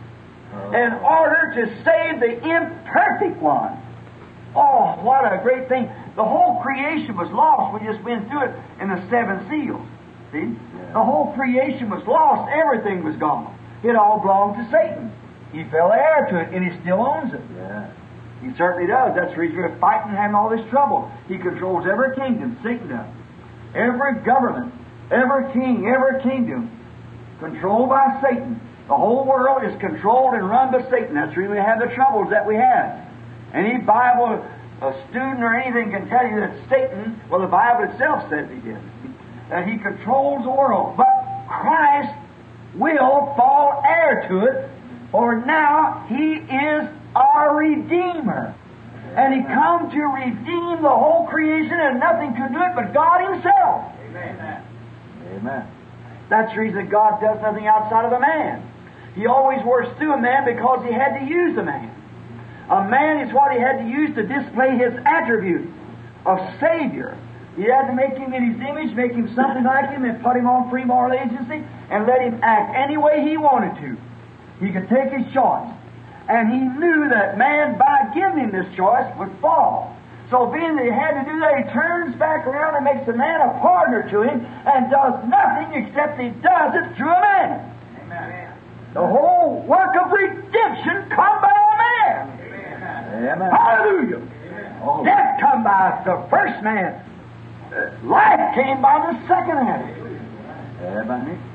in order to save the imperfect one. Oh, what a great thing. The whole creation was lost. We just went through it in the 7 seals. See? Yeah. The whole creation was lost. Everything was gone. It all belonged to Satan. He fell heir to it, and he still owns it. Yeah. He certainly does. That's the reason we're fighting and having all this trouble. He controls every kingdom, Satan does. Every government, every king, every kingdom, controlled by Satan. The whole world is controlled and run by Satan. That's really have the troubles that we have. Any Bible student or anything can tell you that Satan, well, the Bible itself says he did, that he controls the world. But Christ will fall heir to it, for now he is our Redeemer. And he come to redeem the whole creation, and nothing could do it but God Himself. Amen. Amen. That's the reason God does nothing outside of a man. He always works through a man because He had to use a man. A man is what He had to use to display His attribute of Savior. He had to make Him in His image, make Him something like Him, and put Him on free moral agency, and let Him act any way He wanted to. He could take His choice. And He knew that man, by giving him this choice, would fall. So being that He had to do that, He turns back around and makes a man a partner to Him, and does nothing except He does it through a man. Amen. The whole work of redemption come by a man. Amen. Hallelujah. Oh. Death come by the first man. Life came by the second man. Amen.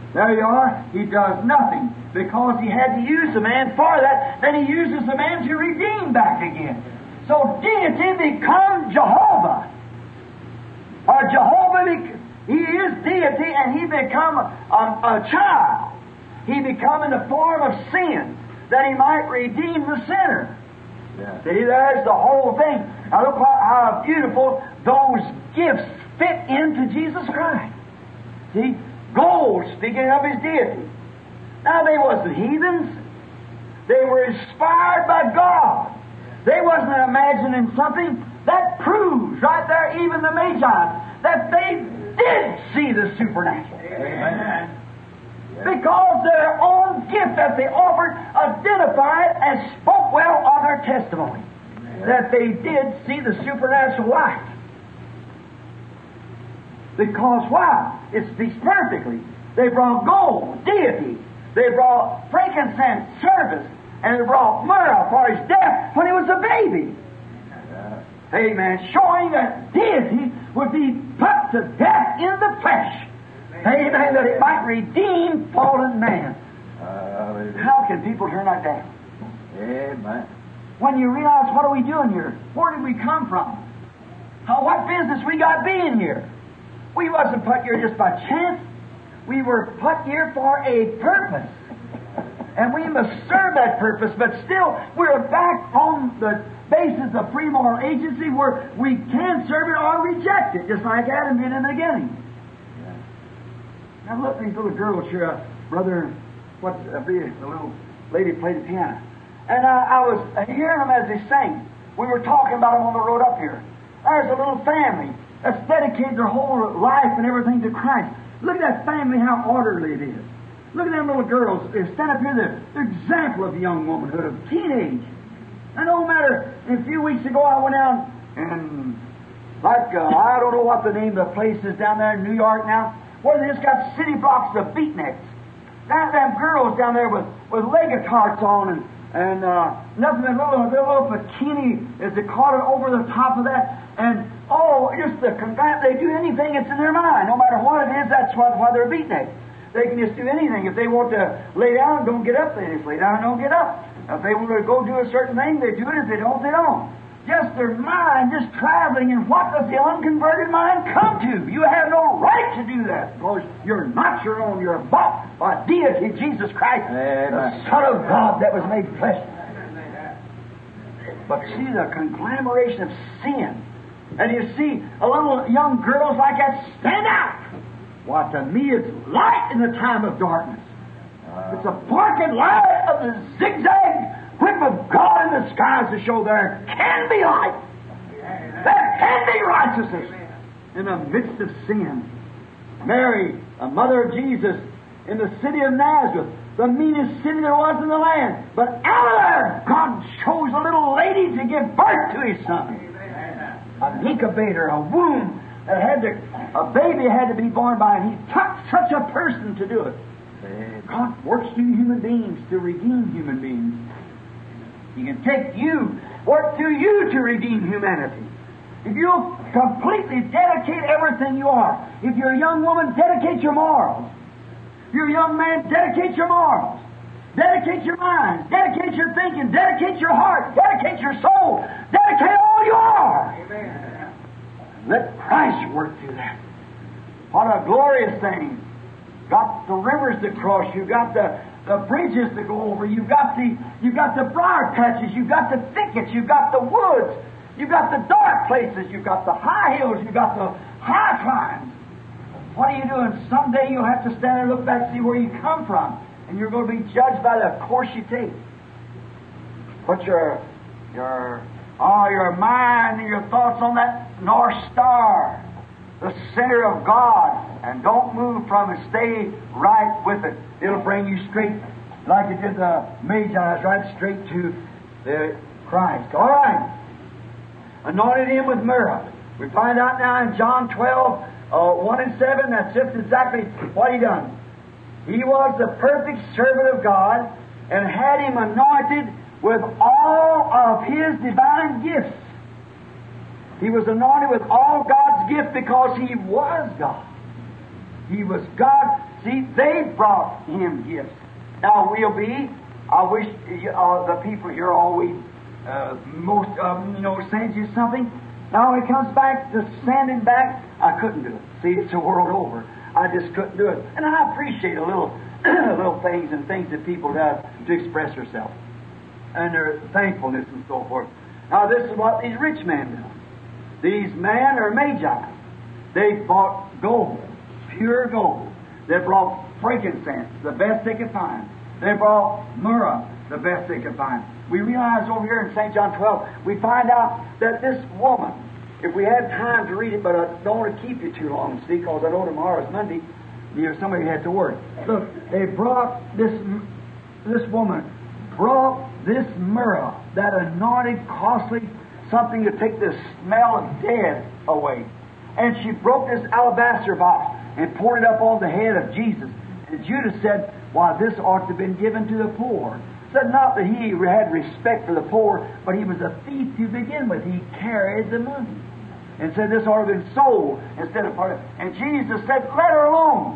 There you are. He does nothing because He had to use the man for that. Then He uses the man to redeem back again. So deity becomes Jehovah. Or Jehovah, He is deity and He become a child. He become in the form of sin that He might redeem the sinner. Yeah. See, there's the whole thing. Now look how beautiful those gifts fit into Jesus Christ. See, gold speaking of His deity. Now they wasn't heathens. They were inspired by God. They wasn't imagining something. That proves right there, even the Magi, that they did see the supernatural. Amen. Because their own gift that they offered identified and spoke well of their testimony. That they did see the supernatural light. Because why? It speaks perfectly. They brought gold, deity. They brought frankincense, service. And they brought myrrh for His death when He was a baby. Amen. Showing that deity would be put to death in the flesh. Amen. That it might redeem fallen man. How can people turn that down? Amen. When you realize, what are we doing here? Where did we come from? What business we got being here? We wasn't put here just by chance. We were put here for a purpose. And we must serve that purpose, but still we're back on the basis of free moral agency where we can serve it or reject it, just like Adam did in the beginning. Now look at these little girls here. Brother, the little lady played the piano. And I was hearing them as they sang. We were talking about them on the road up here. There's a little family that's dedicated their whole life and everything to Christ. Look at that family, how orderly it is. Look at them little girls. They stand up here, they're example of young womanhood, of teenage. And no matter, a few weeks ago I went out and, I don't know what the name of the place is down there in New York now, where they just got city blocks of beatniks. Them girls down there with leg tarts on and nothing but little bikini as they caught it over the top of that. And, just they do anything that's in their mind. No matter what it is, that's why they're beatniks. They can just do anything. If they want to lay down, don't get up. They just lay down and don't get up. If they want to go do a certain thing, they do it. If they don't, they don't. Just their mind, just traveling. And what does the unconverted mind come to? You have no right to do that because you're not your own. You're bought by deity, Jesus Christ, the Son of God that was made flesh. But see the conglomeration of sin. And you see a little young girls like that stand out. What to me is light in the time of darkness. It's a parking light of the zigzag whip of God in the skies to show there can be light. There can be righteousness in the midst of sin. Mary, a mother of Jesus, in the city of Nazareth, the meanest city there was in the land. But out of there, God chose a little lady to give birth to His Son. An incubator, a womb. A baby had to be born by, and He took such a person to do it. God works through human beings to redeem human beings. He can take you, work through you to redeem humanity. If you'll completely dedicate everything you are, if you're a young woman, dedicate your morals. If you're a young man, dedicate your morals. Dedicate your mind. Dedicate your thinking. Dedicate your heart. Dedicate your soul. Dedicate all you are. Amen. Let Christ work through that. What a glorious thing. Got the rivers to cross. You got the bridges to go over. You got the briar patches. You got the thickets. You got the woods. You got the dark places. You got the high hills. You got the high climbs. What are you doing? Someday you'll have to stand there and look back and see where you come from, and you're going to be judged by the course you take. Put your mind and your thoughts on that North Star, the center of God, and don't move from it. Stay right with it. It'll bring you straight, like it did the Magi, right straight to the Christ. All right. Anointed Him with myrrh. We find out now in John 12, 1 and 7, that's just exactly what He done. He was the perfect servant of God and had Him anointed with all of His divine gifts. He was anointed with all God's gifts because He was God. He was God. See, they brought Him gifts. Now we'll be, I wish the people here always, most of them, sends you something. Now when it comes back to sending back, I couldn't do it. See, it's the world over. I just couldn't do it. And I appreciate a little little things and things that people do to express themselves. And their thankfulness and so forth. Now this is what these rich men do. These men are magi. They bought gold, pure gold. They brought frankincense, the best they could find. They brought myrrh, the best they could find. We realize over here in St. John 12, we find out that this woman, if we had time to read it, but I don't want to keep you too long, see, because I know tomorrow is Monday, somebody had to work. Look, they brought this woman brought this myrrh, that anointed, costly, something to take the smell of death away. And she broke this alabaster box and poured it up on the head of Jesus. And Judas said, "Why, this ought to have been given to the poor." Said not that he had respect for the poor, but he was a thief to begin with. He carried the money. And said this ought to have been sold instead of part of it. And Jesus said, "Let her alone.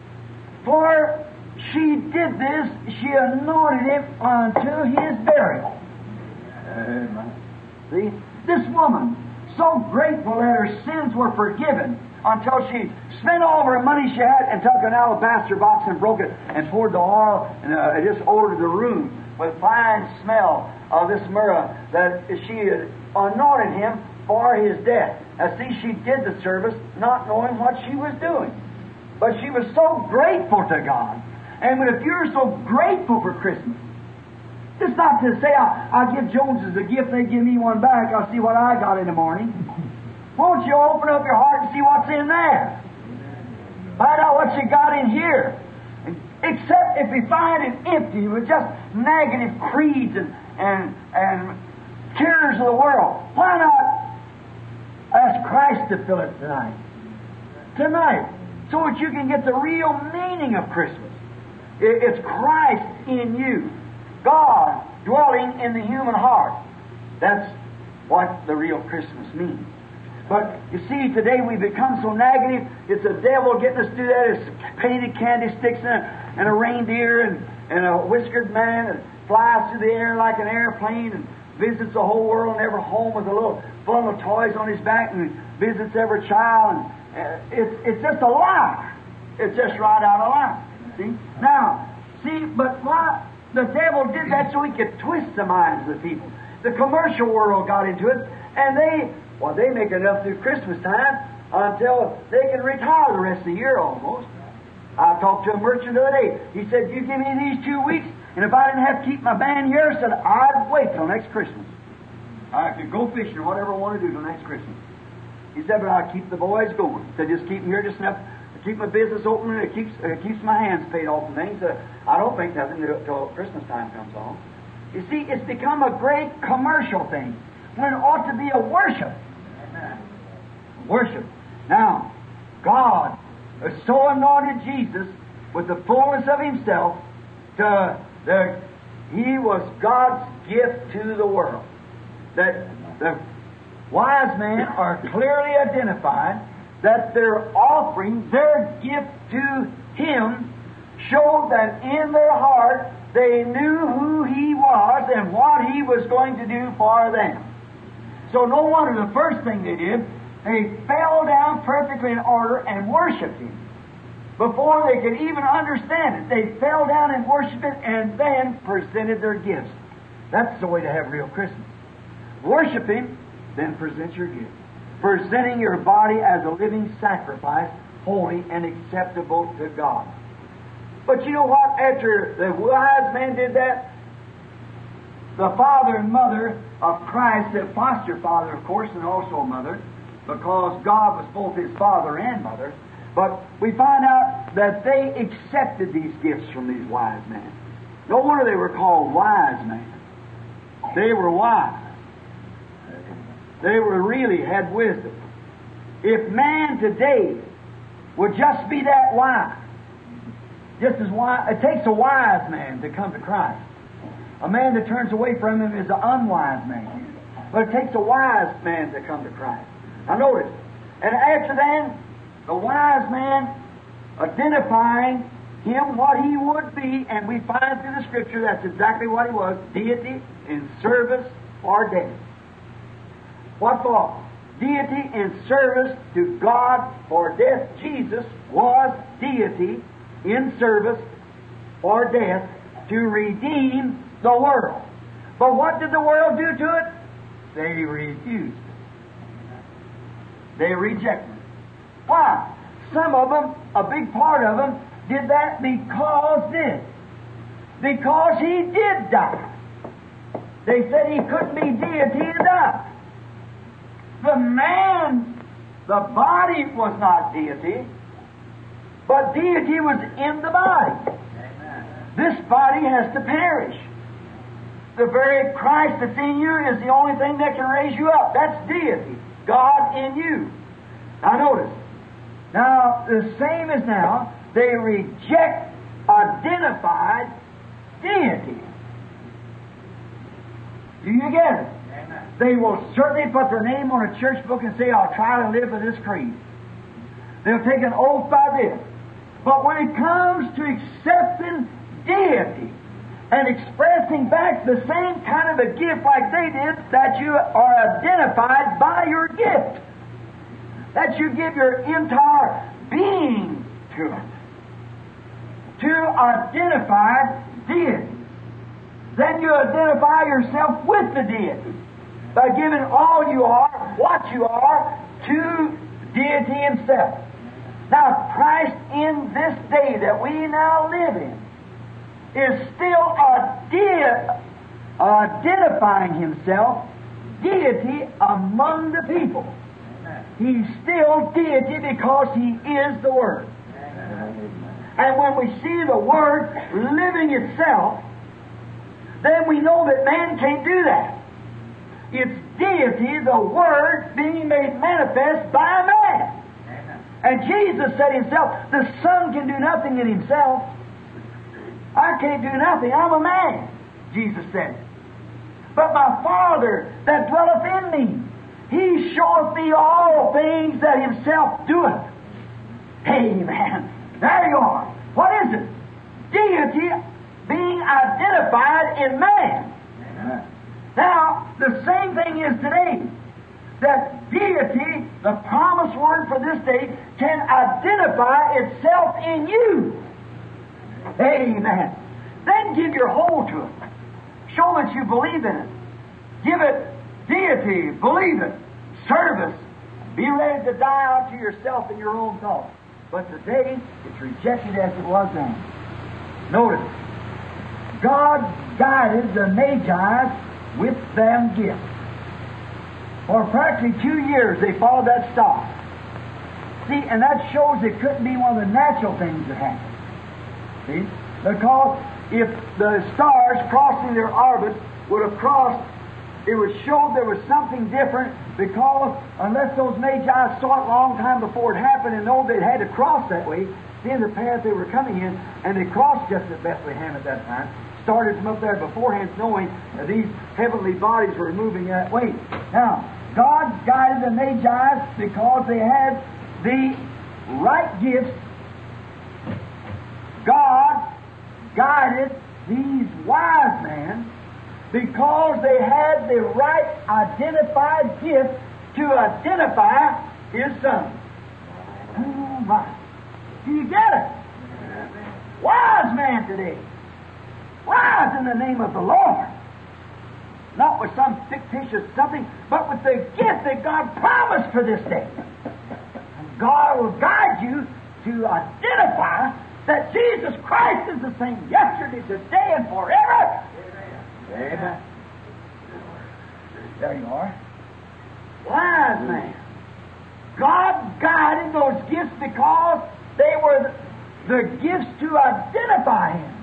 For she did this, she anointed him unto his burial." Amen. See? This woman, so grateful that her sins were forgiven, until she spent all of her money she had and took an alabaster box and broke it and poured the oil and just ordered the room with fine smell of this myrrh that she had anointed him for his death. Now see, she did the service not knowing what she was doing. But she was so grateful to God. And if you're so grateful for Christmas, it's not to say, I'll give Joneses a gift, they give me one back, I'll see what I got in the morning. Won't you open up your heart and see what's in there? Find out what you got in here. Except if we find it empty with just negative creeds and cares of the world, why not ask Christ to fill it tonight? Tonight. So that you can get the real meaning of Christmas. It's Christ in you. God dwelling in the human heart. That's what the real Christmas means. But you see, today we become so negative. It's the devil getting us to do that. It's painted candy sticks and a reindeer and a whiskered man and flies through the air like an airplane and visits the whole world and every home with a little bundle of toys on his back and visits every child. And it's just a lie. It's just right out of lie. See? Now, but why? The devil did that so he could twist the minds of the people. The commercial world got into it, and they make enough through Christmas time until they can retire the rest of the year almost. I talked to a merchant the other day. He said, "You give me these 2 weeks, and if I didn't have to keep my band here," I said, "I'd wait till next Christmas. I could go fishing or whatever I want to do till next Christmas." He said, "But I'll keep the boys going." He said, "Just keep them here just enough to keep my business open, and it keeps my hands paid off and things. I don't make nothing till Christmas time comes along." You see, it's become a great commercial thing when it ought to be a worship. Amen. Worship. Now, God has so anointed Jesus with the fullness of Himself He was God's gift to the world. That the wise men are clearly identified that their offering, their gift to Him, showed that in their heart they knew who He was and what He was going to do for them. So no wonder the first thing they did, they fell down perfectly in order and worshipped Him. Before they could even understand it, they fell down and worshipped it and then presented their gifts. That's the way to have real Christmas. Worship Him, then present your gift. Presenting your body as a living sacrifice, holy and acceptable to God. But you know what? After the wise men did that, the father and mother of Christ, the foster father, of course, and also mother, because God was both His father and mother, but we find out that they accepted these gifts from these wise men. No wonder they were called wise men. They were wise. They really had wisdom. If man today would just be that wise, just as wise, it takes a wise man to come to Christ. A man that turns away from Him is an unwise man. But it takes a wise man to come to Christ. Now notice, and after then, the wise man identifying Him what He would be, and we find through the Scripture that's exactly what He was, deity in service or death. What for? Deity in service to God for death. Jesus was deity in service or death to redeem the world. But what did the world do to it? They refused it. They rejected it. Why? Some of them, a big part of them, did that because this. Because He did die. They said He couldn't be deity and die. The man, the body was not deity, but deity was in the body. This body has to perish. The very Christ that's in you is the only thing that can raise you up. That's deity. God in you. Now notice. Now, the same as now, they reject identified deity. Do you get it? Amen. They will certainly put their name on a church book and say, I'll try to live by this creed. They'll take an oath by this. But when it comes to accepting deity and expressing back the same kind of a gift like they did, that you are identified by your gift, that you give your entire being to it, to identify deity. Then you identify yourself with the deity by giving all you are, what you are, to deity Himself. Now, Christ in this day that we now live in is still identifying Himself deity among the people. He's still deity because He is the Word. And when we see the Word living itself, then we know that man can't do that. It's deity, the Word, being made manifest by man. And Jesus said Himself, the Son can do nothing in Himself. I can't do nothing. I'm a man, Jesus said. But my Father that dwelleth in me, He showeth me all things that Himself doeth. Amen. There you are. What is it? Deity being identified in man. Amen. Now, the same thing is today. That deity, the promised word for this day, can identify itself in you. Amen. Then give your whole to it. Show that you believe in it. Give it deity, believe it, service. Be ready to die out to yourself and your own thoughts. But today, it's rejected as it was then. Notice, God guided the Magi with them gifts. For practically 2 years, they followed that star. See, and that shows it couldn't be one of the natural things that happened. See? Because if the stars crossing their orbit would have crossed, it would show there was something different, because unless those Magi saw it a long time before it happened and know they had to cross that way, then the path they were coming in, and they crossed just at Bethlehem at that time, started from up there beforehand knowing that these heavenly bodies were moving that way. Now, God guided the Magi because they had the right gifts. God guided these wise men because they had the right identified gift to identify His Son. Oh my. Do you get it? Wise man today. Wise in the name of the Lord. Not with some fictitious something, but with the gift that God promised for this day. And God will guide you to identify that Jesus Christ is the same yesterday, today, and forever. Amen. There you are. Wise man. God guided those gifts because they were the gifts to identify Him.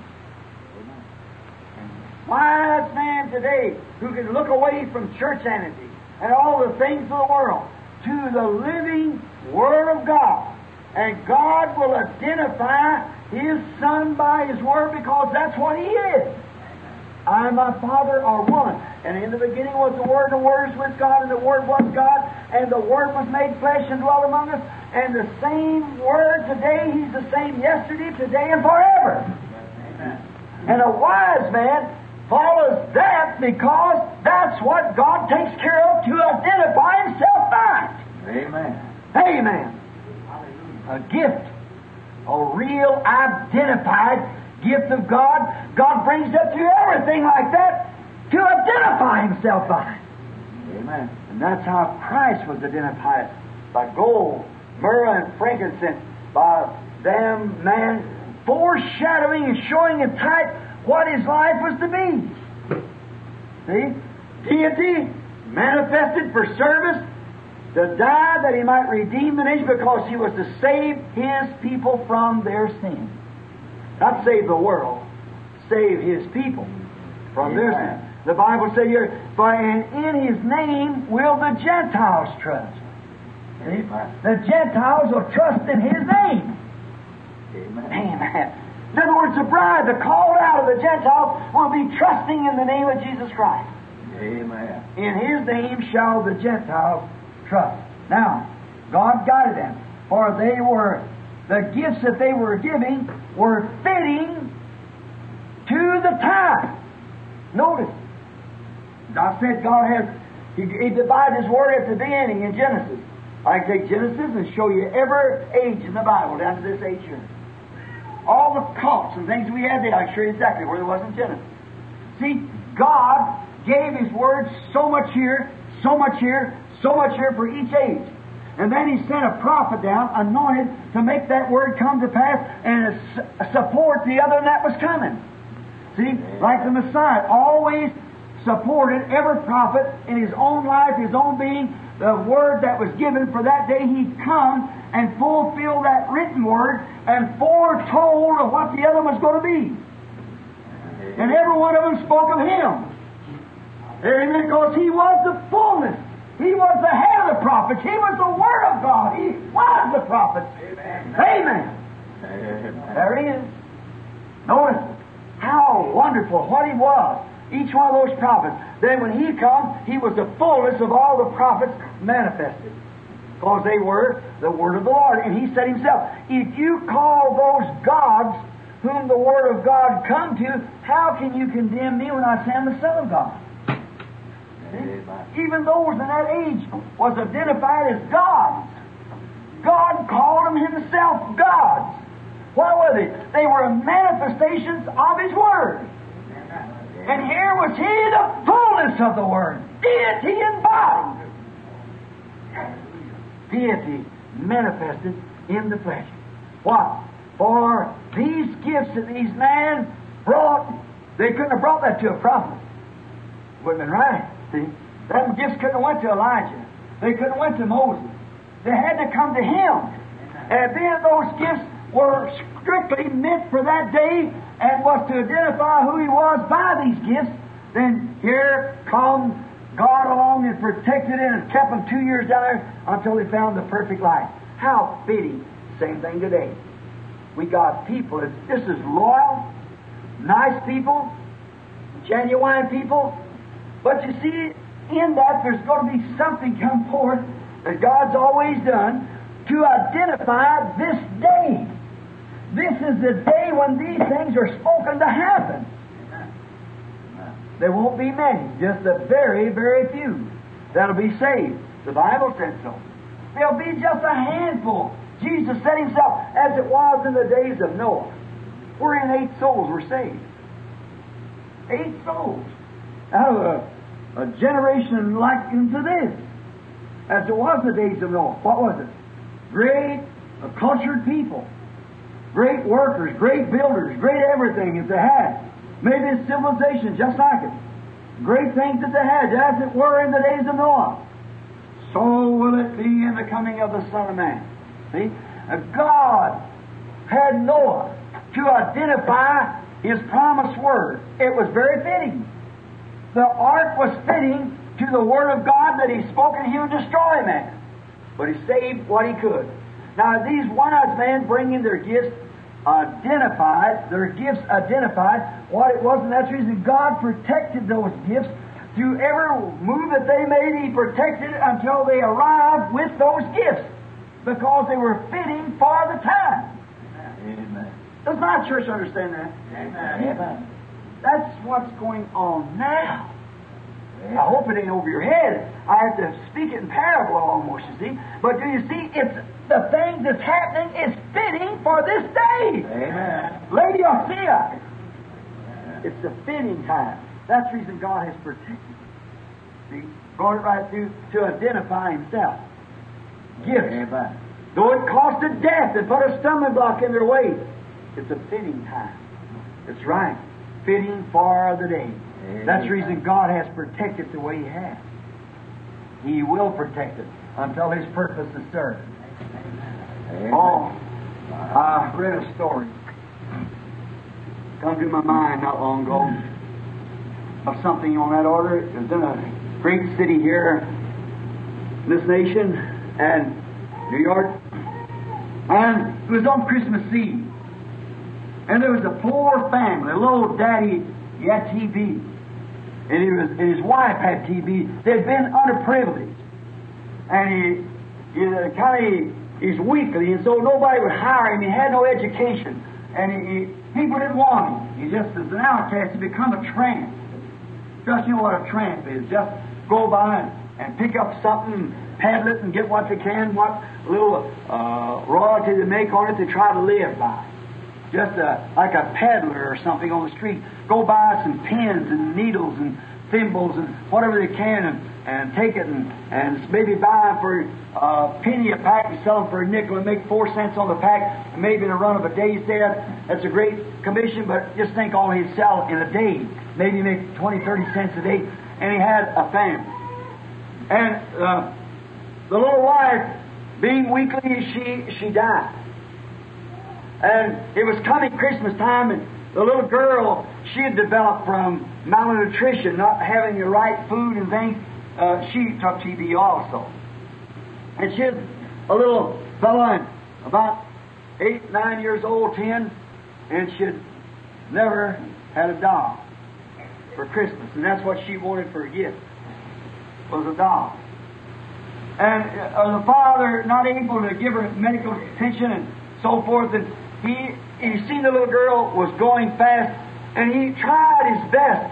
Wise man today who can look away from churchianity and all the things of the world to the living Word of God. And God will identify His Son by His Word because that's what He is. I and my Father are one. And in the beginning was the Word, and the Word was with God, and the Word was God, and the Word was made flesh and dwelt among us, And the same Word today, He's the same yesterday, today, and forever. And a wise man follows that because that's what God takes care of to identify Himself by. Amen. Amen. A gift, a real identified gift of God. God brings up through everything like that to identify Himself by. Amen. And that's how Christ was identified, by gold, myrrh, and frankincense, by them, man, foreshadowing and showing in type what His life was to be. See? Deity manifested for service, to die that He might redeem the nation, because He was to save His people from their sins. Not save the world, save His people from their sins. The Bible says here, for in His name will the Gentiles trust. See? The Gentiles will trust in His name. Amen. Amen. In other words, the bride, the called out of the Gentiles, will be trusting in the name of Jesus Christ. Amen. In His name shall the Gentiles trust. Now, God guided them, for the gifts that they were giving were fitting to the time. Notice, I said God has, He divided His Word at the beginning in Genesis. I can take Genesis and show you every age in the Bible down to this age here. All the cults and things we had there, I can show you exactly where there was in Genesis. See, God gave His Word so much here, so much here, so much here for each age. And then He sent a prophet down, anointed, to make that Word come to pass and support the other that was coming. See, like the Messiah always supported every prophet in his own life, his own being, the Word that was given for that day. He'd come and fulfill that written Word and foretold of what the other was going to be. And every one of them spoke of Him. Amen. Because He was the fullness. He was the head of the prophets. He was the Word of God. He was the prophet. Amen. Amen. There He is. Notice how wonderful what He was. Each one of those prophets. Then when He come, He was the fullness of all the prophets manifested. Because they were the Word of the Lord. And He said Himself, if you call those gods whom the Word of God come to, how can you condemn me when I say I'm the Son of God? Even those in that age was identified as gods. God called them Himself gods. What were they? They were manifestations of His Word. And here was He, the fullness of the Word. Deity in body. Deity manifested in the flesh. What? For these gifts that these men brought, they couldn't have brought that to a prophet. Wouldn't have been right. See? Them gifts couldn't have went to Elijah. They couldn't have went to Moses. They had to come to Him. And then those gifts were strictly meant for that day and was to identify who He was by these gifts. Then here come God along and protected it and kept them 2 years down there until they found the perfect life. How fitting. Same thing today. We got people that just as loyal, nice people, genuine people. But you see, in that there's going to be something come forth that God's always done to identify this day. This is the day when these things are spoken to happen. There won't be many, just a very, very few that'll be saved. The Bible said so. There'll be just a handful. Jesus said Himself, as it was in the days of Noah, wherein 8 souls were saved. 8 souls. Out of a generation like into this. As it was in the days of Noah. What was it? Great, cultured people. Great workers, great builders, great everything that they had. Maybe a civilization just like it. Great things that they had, as it were in the days of Noah. So will it be in the coming of the Son of Man. See? God had Noah to identify His promised Word. It was very fitting. The ark was fitting to the Word of God that He spoke, and He would destroy man. But He saved what He could. Now, these one-eyed men bringing their gifts identified what it was, and that's the reason God protected those gifts. Through every move that they made, He protected it until they arrived with those gifts. because they were fitting for the time. Amen. Does my church understand that? Amen. That's what's going on now. I hope it ain't over your head. I have to speak it in parable almost, you see. But do you see, it's the thing that's happening is fitting for this day. Amen. Laodicea. It's the fitting time. That's the reason God has protected it. See? Brought it right through to identify Himself. Gifts. Amen. Though it costed death and put a stumbling block in their way, it's a fitting time. It's right. Fitting for the day. Amen. That's the reason God has protected the way He has. He will protect it until His purpose is served. Amen. Oh, I read a story. Come to my mind not long ago of something on that order. It was in a great city here in this nation, and New York. And it was on Christmas Eve. And there was a poor family. A little daddy, he had TB. And his wife had TB. They'd been underprivileged. And he's weakly, and so nobody would hire him. He had no education. And people didn't want him. He just, as an outcast, he become a tramp. Just, you know what a tramp is. Just go by and pick up something, peddle it, and get what they can, what little royalty they make on it to try to live by. Just like a peddler or something on the street. Go buy some pins and needles and thimbles and whatever they can and take it and maybe buy them for a penny a pack and sell them for a nickel and make 4 cents on the pack, and maybe in a run of a day's day. That's a great commission, but just think all he'd sell in a day. Maybe make 20, 30 cents a day. And he had a family. And the little wife, being weakly, she died. And it was coming Christmas time, and the little girl, she had developed from malnutrition, not having the right food and things. She took TB also. And she was a little fella, about 8, 9 years old, 10, and she had never had a doll for Christmas. And that's what she wanted for a gift, was a doll. And the father, not able to give her medical attention and so forth, and he seen the little girl was going fast, and he tried his best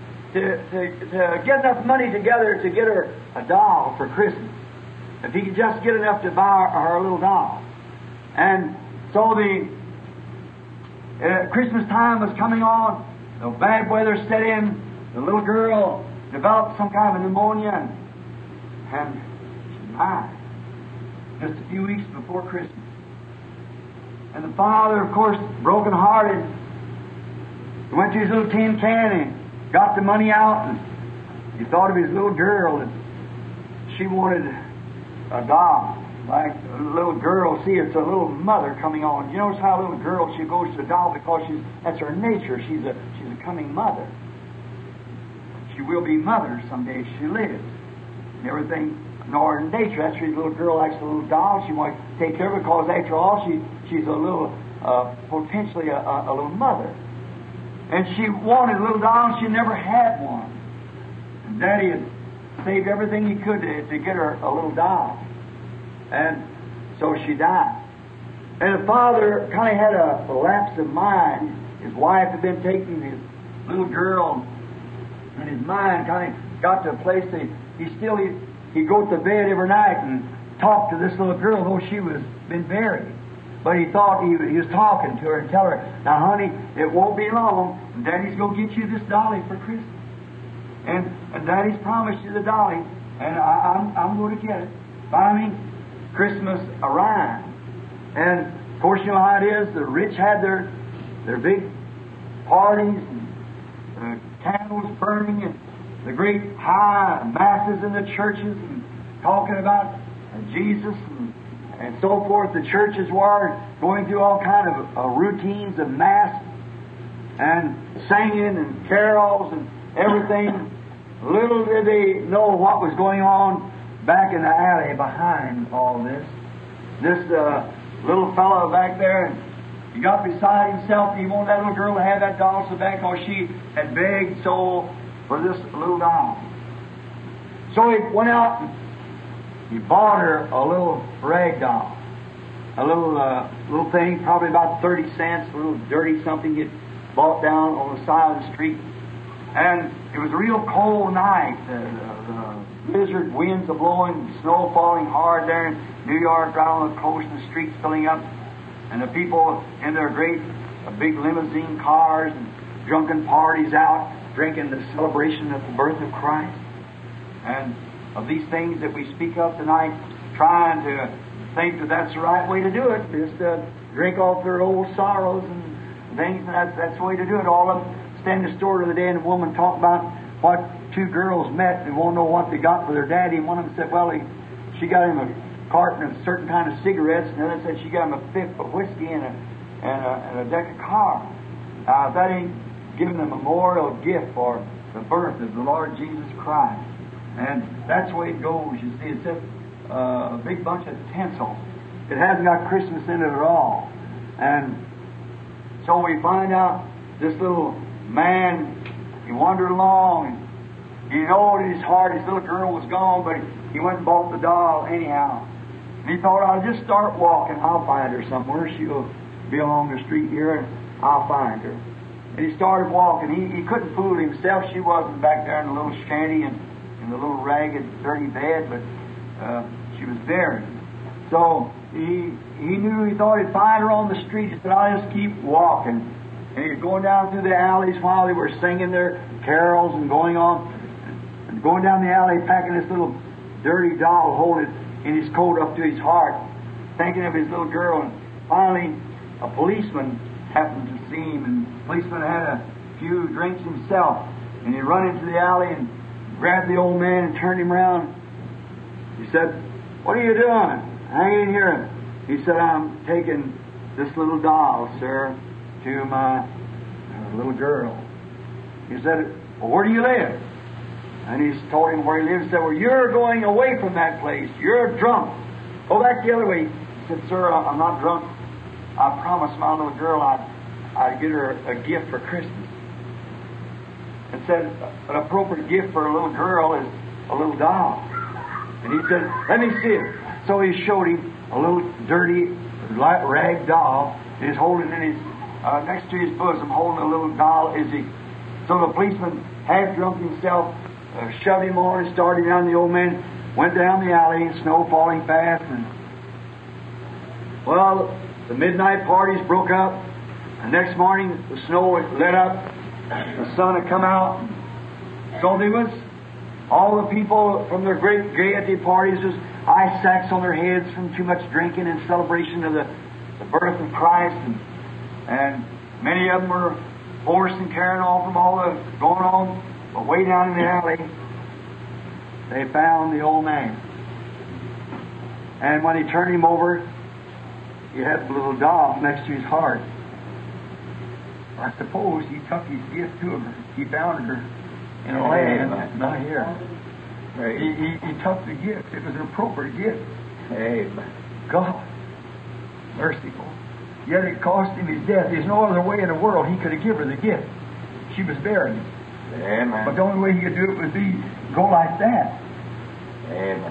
to get enough money together to get her a doll for Christmas. If he could just get enough to buy her a little doll. And so the Christmas time was coming on, the bad weather set in, the little girl developed some kind of pneumonia, and she died just a few weeks before Christmas. And the father, of course, broken-hearted, went to his little tin can and got the money out, and he thought of his little girl, and she wanted a doll. Like a little girl, see, it's a little mother coming on. You notice how a little girl, she goes to a doll because that's her nature. She's a coming mother. She will be mother someday if she lives. And everything in her nature. That's why the little girl likes a little doll. She wants to take care of it because, after all, she's a little, potentially a little mother. And she wanted a little doll, and she never had one. And Daddy had saved everything he could to get her a little doll. And so she died. And the father kind of had a lapse of mind. His wife had been taking his little girl, and his mind kind of got to a place that he'd go to bed every night and talk to this little girl, though she was been buried. But he thought he was talking to her and tell her, now, honey, it won't be long, and Daddy's going to get you this dolly for Christmas. And Daddy's promised you the dolly, and I'm going to get it. Finally, Christmas arrived. And, of course, you know how it is. The rich had their big parties, and candles burning, and the great high masses in the churches, and talking about Jesus and so forth. The churches were going through all kind of routines of mass and singing and carols and everything. Little did they know what was going on back in the alley behind all this. This little fellow back there, he got beside himself, and he wanted that little girl to have that doll so bad because she had begged so for this little doll. So he went out and he bought her a little rag doll. a little thing, probably about 30 cents, a little dirty something get bought down on the side of the street. And it was a real cold night. The blizzard winds are blowing, snow falling hard there in New York, right on the coast, and the streets filling up. And the people in their great big limousine cars and drunken parties out, drinking the celebration of the birth of Christ. And of these things that we speak of tonight, trying to think that that's the right way to do it, just to drink off their old sorrows and things, and that's the way to do it. All of them stand in the store the other day, and a woman talked about what two girls met and won't know what they got for their daddy, and one of them said, well, she got him a carton of certain kind of cigarettes, and the other said she got him a fifth of whiskey and a deck of cards. That ain't giving a memorial gift for the birth of the Lord Jesus Christ. And that's the way it goes, you see. It's just a big bunch of tinsel. It hasn't got Christmas in it at all. And so we find out this little man, he wandered along, and he know in his heart his little girl was gone, but he went and bought the doll anyhow. And he thought, I'll just start walking, I'll find her somewhere. She'll be along the street here, and I'll find her. And he started walking. He couldn't fool himself. She wasn't back there in the little shanty and in the little ragged, dirty bed, but she was there. So he thought he'd find her on the street. He said, I'll just keep walking. And he was going down through the alleys while they were singing their carols and going on. And going down the alley, packing this little dirty doll, holding it in his coat up to his heart, thinking of his little girl. And finally, a policeman happened to see him, and the policeman had a few drinks himself. And he run into the alley and grabbed the old man and turned him around. He said, what are you doing? I ain't here. He said, I'm taking this little doll, sir, to my little girl. He said, well, where do you live? And he told him where he lives. He said, well, you're going away from that place. You're drunk. Go back the other way. He said, sir, I'm not drunk. I promised my little girl I'd get her a gift for Christmas. And said, an appropriate gift for a little girl is a little doll. And he said, let me see it. So he showed him a little dirty, rag doll. And he's holding it in his, next to his bosom, holding a little doll. So the policeman, half drunk himself, shoved him on and started down. The old man went down the alley, snow falling fast. And, well, the midnight parties broke up. And next morning, the snow was lit up. The sun had come out. So there was all the people from their great gaiety parties with ice sacks on their heads from too much drinking in celebration of the birth of Christ. And many of them were hoarse and carrying on from all the going on. But way down in the alley, they found the old man. And when he turned him over, he had a little doll next to his heart. I suppose he took his gift to her. He found her in a land, not here. He took the gift. It was an appropriate gift. Amen. God, merciful. Yet it cost him his death. There's no other way in the world he could have given her the gift. She was bearing it. Amen. But the only way he could do it would be go like that. Amen.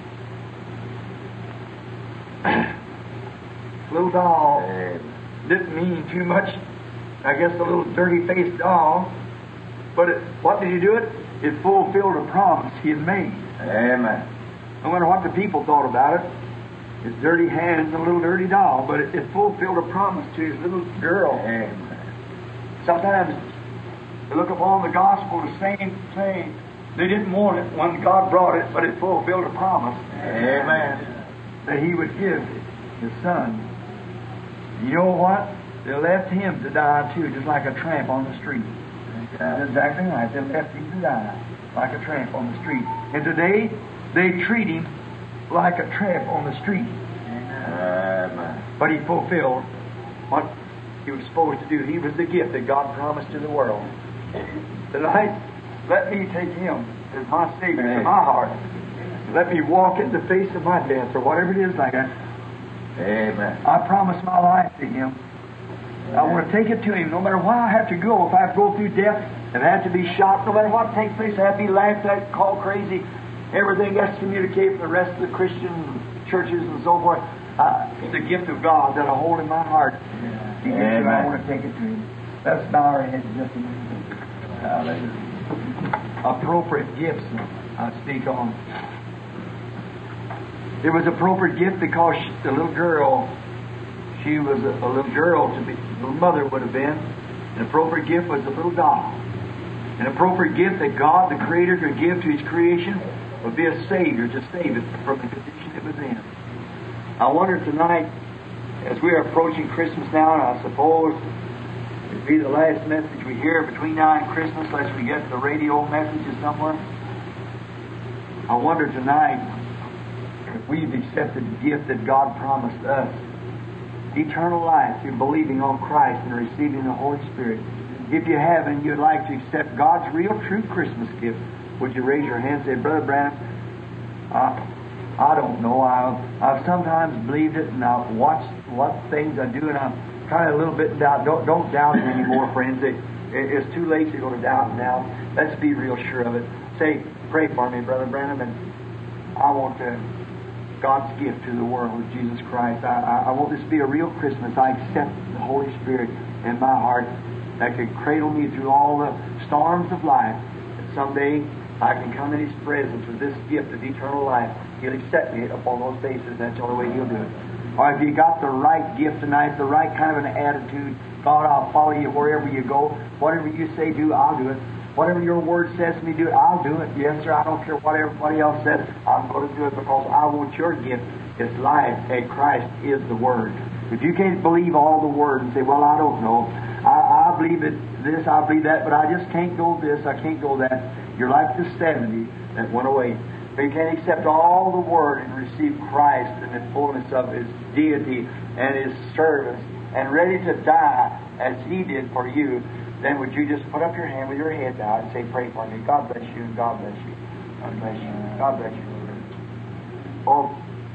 Little doll Amen. didn't mean too much. I guess a little dirty-faced doll. But what did he do it? It fulfilled a promise he had made. Amen. No matter what the people thought about it, his dirty hands and a little dirty doll, but it fulfilled a promise to his little girl. Amen. Sometimes they look upon the gospel the same thing. They didn't want it when God brought it, but it fulfilled a promise. Amen. That he would give his son. You know what? They left him to die too, just like a tramp on the street. That's exactly right. They left him to die like a tramp on the street. And today, they treat him like a tramp on the street. Amen. But he fulfilled what he was supposed to do. He was the gift that God promised to the world. Tonight, let me take him as my Savior in my heart. Let me walk in the face of my death, or whatever it is like that. Amen. I promise my life to him. I want to take it to him, no matter where I have to go. If I have to go through death, if I have to be shot, no matter what takes place, I have to be laughed at, called crazy, everything excommunicated from the rest of the Christian churches and so forth. It's a gift of God that I hold in my heart. He gives it, I want to take it to Him. Let's bow our heads just a minute. Appropriate gifts I speak on. It was appropriate gift because the little girl, she was a little girl to be, little mother would have been. An appropriate gift was a little doll. An appropriate gift that God, the Creator, could give to His creation would be a Savior to save it from the condition it was in. I wonder tonight, as we are approaching Christmas now, and I suppose it'll be the last message we hear between now and Christmas, unless we get the radio messages somewhere. I wonder tonight if we've accepted the gift that God promised us, eternal life through believing on Christ and receiving the Holy Spirit. If you haven't, you'd like to accept God's real, true Christmas gift, would you raise your hand and say, Brother Branham, I don't know. I've sometimes believed it, and I've watched what things I do, and I'm kind of a little bit in doubt. Don't doubt it anymore, friends. It's too late to go to doubt now. Let's be real sure of it. Say, pray for me, Brother Branham, and I want God's gift to the world, Jesus Christ. I want this to be a real Christmas. I accept the Holy Spirit in my heart that could cradle me through all the storms of life. And someday I can come in His presence with this gift of eternal life. He'll accept me upon those bases. That's the only way He'll do it. Or if you got the right gift tonight, the right kind of an attitude, God, I'll follow you wherever you go. Whatever you say do, I'll do it. Whatever your word says to me do, I'll do it. Yes, sir, I don't care what everybody else says. I'm going to do it because I want your gift. It's life, and Christ is the Word. If you can't believe all the Word and say, well, I don't know. I believe it, this, I believe that, but I just can't go this, I can't go that. You're like the 70 that went away. But you can't accept all the Word and receive Christ and the fullness of His deity and His service and ready to die as He did for you. Then would you just put up your hand with your head down and say, pray for me. God bless you, and God bless you. God bless you. God bless you. Oh,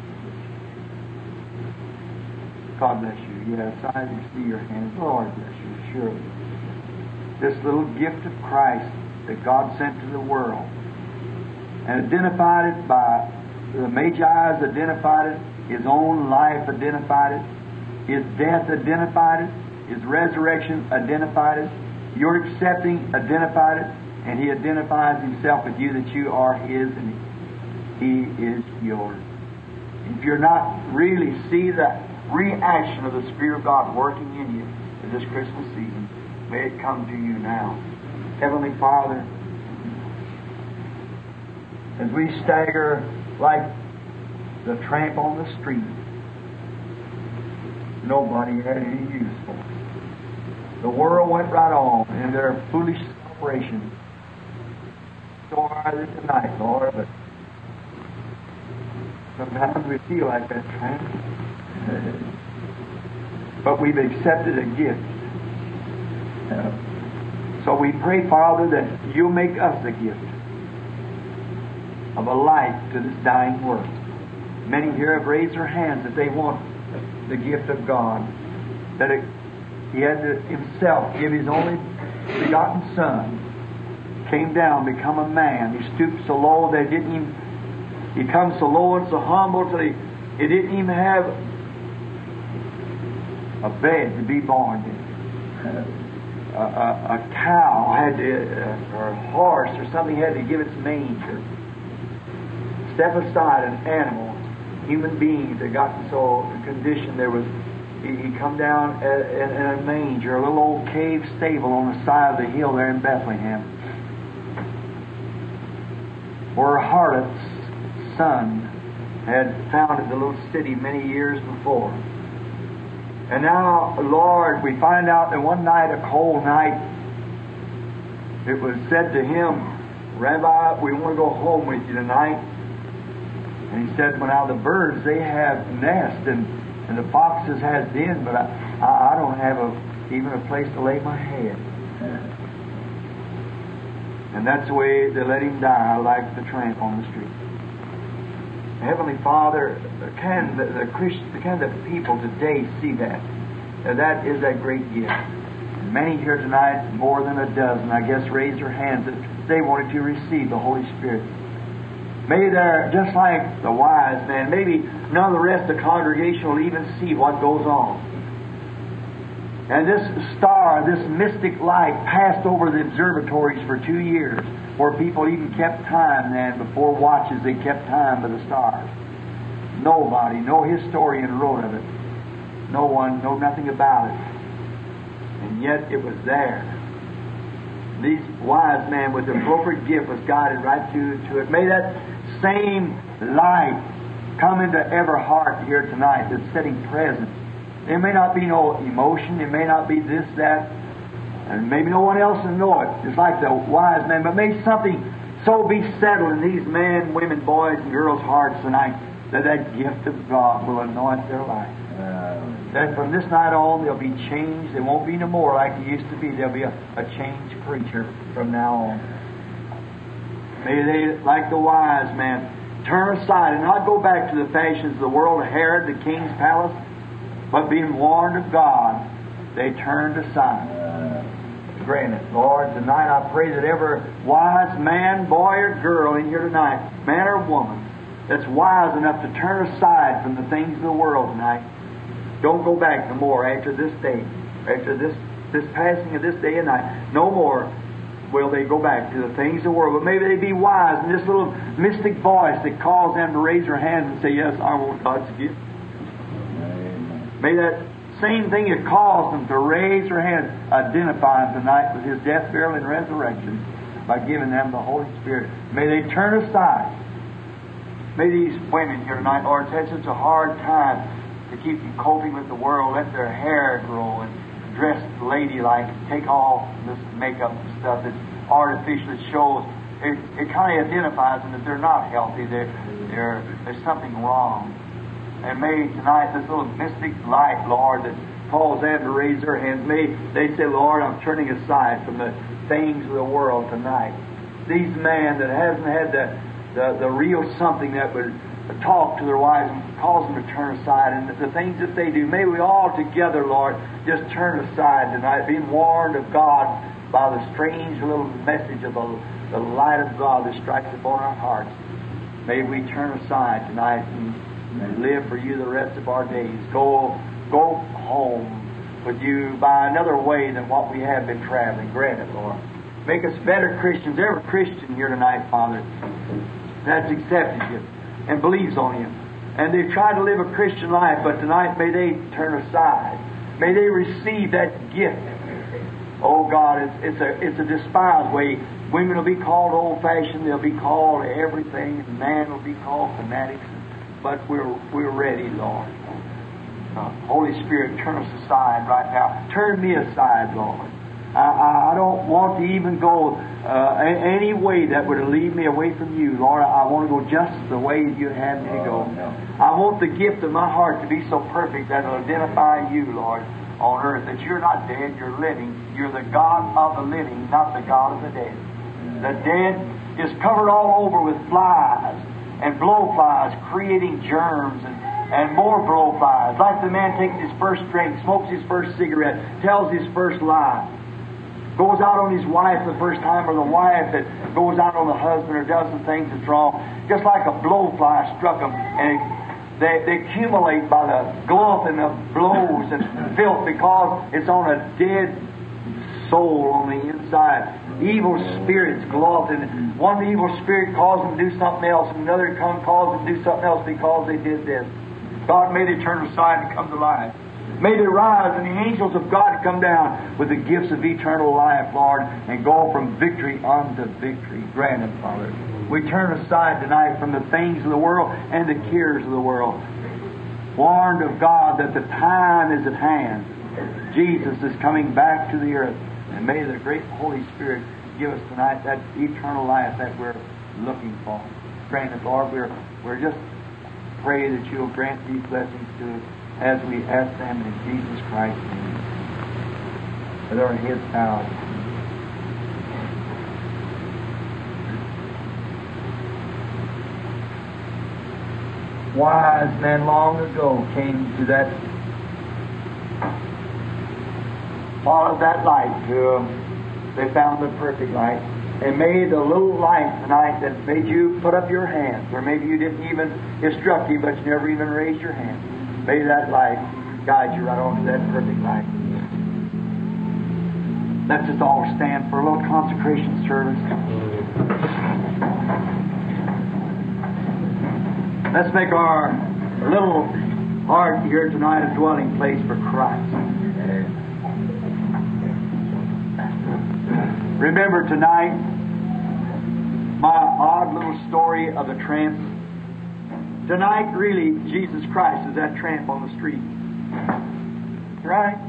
God bless you. Yes, I see your hands. Lord bless you, surely. This little gift of Christ that God sent to the world and identified it by the Magi's identified it, His own life identified it, His death identified it, His resurrection identified it, your accepting identified it, and He identifies Himself with you that you are His and He is yours. If you're not really see the reaction of the Spirit of God working in you in this Christmas season, may it come to you now. Heavenly Father, as we stagger like the tramp on the street, nobody had any use for it. The world went right on in their foolish celebration. So are they tonight, Lord, but sometimes we feel like that tramp. But we've accepted a gift. So we pray, Father, that You'll make us a gift of a light to this dying world. Many here have raised their hands that they want the gift of God. That He had to Himself give His only begotten Son. Came down, become a man. He stooped so low that He comes so low and so humble till He didn't even have a bed to be born in. A cow had to, or a horse or something had to give its manger. Step aside an animal, human beings that got so conditioned there was, he come down in a manger, a little old cave stable on the side of the hill there in Bethlehem, where Harlot's son had founded the little city many years before. And now, Lord, we find out that one night, a cold night, it was said to him, Rabbi, we want to go home with you tonight. And he said, well, now the birds, they have nests, and the foxes has den, but I don't have even a place to lay my head. And that's the way they let him die, like the tramp on the street. Heavenly Father, can the people today see that? That is that great gift. And many here tonight, more than a dozen, I guess, raised their hands that they wanted to receive the Holy Spirit. Maybe they're just like the wise man. Maybe none of the rest of the congregation will even see what goes on. And this star, this mystic light, passed over the observatories for 2 years, where people even kept time then. Before watches, they kept time by the stars. Nobody, no historian wrote of it. No one know nothing about it. And yet it was there. These wise men with the appropriate gift was guided right to it. May that same light come into every heart here tonight that's sitting present. There may not be no emotion, it may not be this, that, and maybe no one else will know it, just like the wise men, but may something so be settled in these men, women, boys, and girls' hearts tonight that that gift of God will anoint their life. That from this night on they'll be changed. They won't be no more like they used to be. They'll be a changed creature from now on. May they, like the wise man, turn aside and not go back to the fashions of the world, Herod, the king's palace, but being warned of God, they turned aside. Grant it, Lord. Tonight I pray that every wise man, boy or girl in here tonight, man or woman, that's wise enough to turn aside from the things of the world tonight, don't go back no more after this day, after this passing of this day and night. No more will they go back to the things of the world. But maybe they be wise in this little mystic voice that calls them to raise their hands and say, yes, I want God's gift. May that same thing that caused them to raise their hands identify Him tonight with His death, burial, and resurrection by giving them the Holy Spirit. May they turn aside. May these women here tonight, Lord, it's had such a hard time to keep them coping with the world, let their hair grow and dress ladylike, take off this makeup and stuff that's artificial. It shows, it kind of identifies them that they're not healthy. There's something wrong. And may tonight this little mystic light, Lord, that calls them to raise their hands, may they say, Lord, I'm turning aside from the things of the world tonight. These men that hasn't had the real something that would talk to their wives and cause them to turn aside, and the things that they do, may we all together, Lord, just turn aside tonight, being warned of God by the strange little message of the light of God that strikes upon our hearts. May we turn aside tonight and live for You the rest of our days. Go home with You by another way than what we have been traveling. Grant it, Lord. Make us better Christians. Every Christian here tonight, Father, that's accepted You and believes on You, and they've tried to live a Christian life, but tonight may they turn aside. May they receive that gift. Oh God, it's a despised way. Women will be called old-fashioned. They'll be called everything. Man will be called fanatics. But we're ready, Lord. Holy Spirit, turn us aside right now. Turn me aside, Lord. I don't want to even go any way that would lead me away from You, Lord. I want to go just the way You have me to go. I want the gift of my heart to be so perfect that it'll identify You, Lord, on earth, that You're not dead, You're living. You're the God of the living, not the God of the dead. The dead is covered all over with flies and blowflies, creating germs and more blowflies. Like the man takes his first drink, smokes his first cigarette, tells his first lie, goes out on his wife the first time, or the wife that goes out on the husband, or does some things that's wrong. Just like a blowfly struck them, and they accumulate by the gulf and the blows and filth, because it's on a dead soul on the inside. Evil spirits go off, and one evil spirit calls them to do something else, and another calls them to do something else because they did this. God, may they turn aside and come to life. May they rise, and the angels of God come down with the gifts of eternal life, Lord, and go from victory unto victory. Grant it, Father. We turn aside tonight from the things of the world and the cares of the world, warned of God that the time is at hand. Jesus is coming back to the earth. And may the great Holy Spirit give us tonight that eternal life that we're looking for. Grant it, Lord. We're just pray that You'll grant these blessings to us as we ask them in Jesus Christ's name. With our heads bowed. Wise men long ago came to that, followed that light to they found the perfect light. And may the little light tonight that made you put up your hands, or maybe you didn't even instruct you, but you never even raised your hand, may that light guide you right on to that perfect light. Let's just all stand for a little consecration service. Let's make our little heart here tonight a dwelling place for Christ. Remember tonight my odd little story of the tramp. Tonight, really, Jesus Christ is that tramp on the street. Right?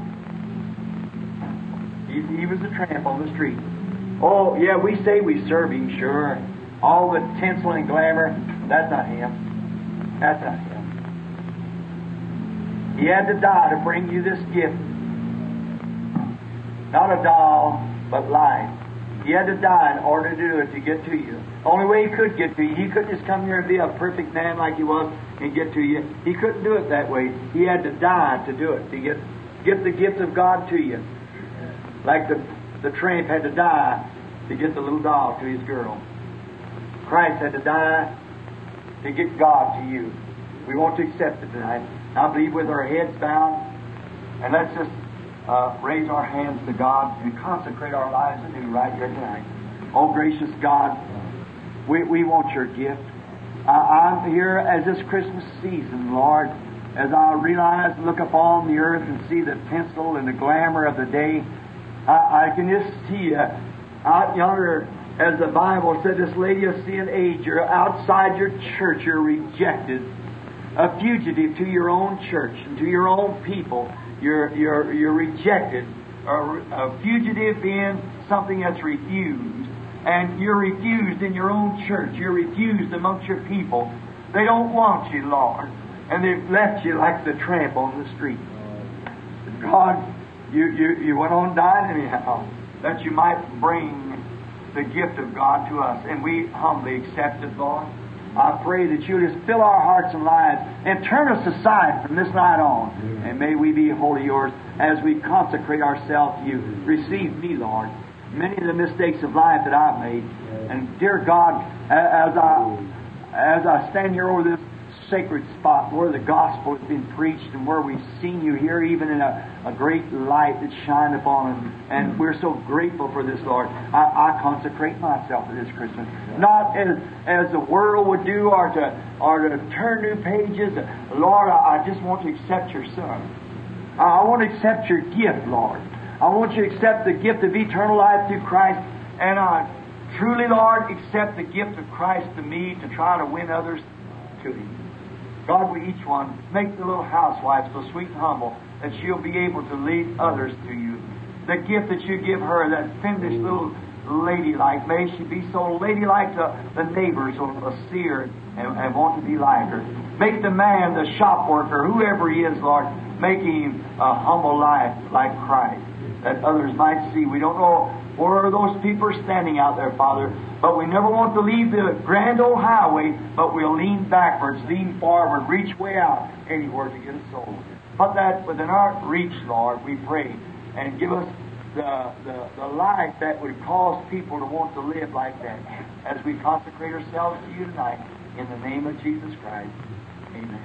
He was a tramp on the street. Oh, yeah, we say we serve Him, sure. All the tinsel and glamour, that's not Him. That's not Him. He had to die to bring you this gift. Not a doll, but life. He had to die in order to do it, to get to you. Only way He could get to you, He couldn't just come here and be a perfect man like He was and get to you. He couldn't do it that way. He had to die to do it, to get the gift of God to you. Like the tramp had to die to get the little doll to his girl. Christ had to die to get God to you. We want to accept it tonight. I believe with our heads bowed, and let's just raise our hands to God and consecrate our lives anew right here tonight. Oh, gracious God, we want Your gift. I'm here as this Christmas season, Lord, as I realize and look upon the earth and see the tinsel and the glamour of the day. I can just see out yonder, as the Bible said, this Laodicean age, you're outside your church, you're rejected, a fugitive to your own church and to your own people. You're rejected, a fugitive being something that's refused. And you're refused in your own church. You're refused amongst your people. They don't want you, Lord. And they've left you like the tramp on the street. God, you went on dying anyhow, that you might bring the gift of God to us. And we humbly accept it, Lord. I pray that you'll just fill our hearts and lives and turn us aside from this night on. And may we be wholly Yours as we consecrate ourselves to You. Receive me, Lord. Many of the mistakes of life that I've made. And dear God, as I stand here over this sacred spot where the gospel has been preached and where we've seen You here, even in a great light that shined upon us, and we're so grateful for this, Lord. I consecrate myself to this Christmas, not as the world would do, or to turn new pages. Lord, I just want to accept Your Son. I want to accept Your gift, Lord. I want You to accept the gift of eternal life through Christ, and I truly, Lord, accept the gift of Christ to me to try to win others to Him. God, we each one make the little housewife so sweet and humble that she'll be able to lead others to You. The gift that You give her, that finished little ladylike, may she be so ladylike to the neighbors who will see her and want to be like her. Make the man, the shop worker, whoever he is, Lord, make him a humble life like Christ, that others might see. We don't know where those people are standing out there, Father, but we never want to leave the grand old highway, but we'll lean backwards, lean forward, reach way out anywhere to get a soul. Put that within our reach, Lord, we pray, and give us the life that would cause people to want to live like that as we consecrate ourselves to You tonight, in the name of Jesus Christ. Amen.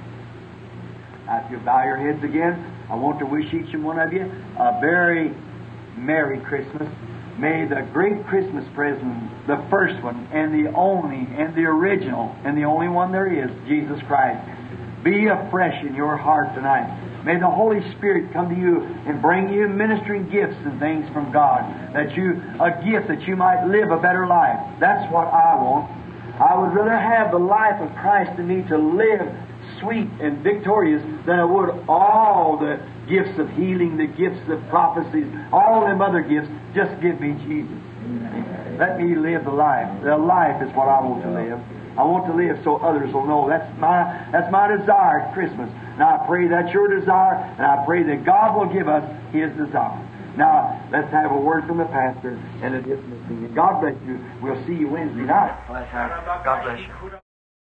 Now, if you bow your heads again, I want to wish each and one of you a very Merry Christmas. May the great Christmas present, the first one, and the only, and the original, and the only one there is, Jesus Christ, be afresh in your heart tonight. May the Holy Spirit come to you and bring you ministering gifts and things from God, a gift that you might live a better life. That's what I want. I would rather have the life of Christ in me to live sweet and victorious than I would all the gifts of healing, the gifts of prophecies, all them other gifts. Just give me Jesus. Let me live the life. The life is what I want to live. I want to live so others will know. That's my desire at Christmas. And I pray that's your desire, and I pray that God will give us His desire. Now, let's have a word from the pastor and a dismissing. And God bless you. We'll see you Wednesday night. God bless you.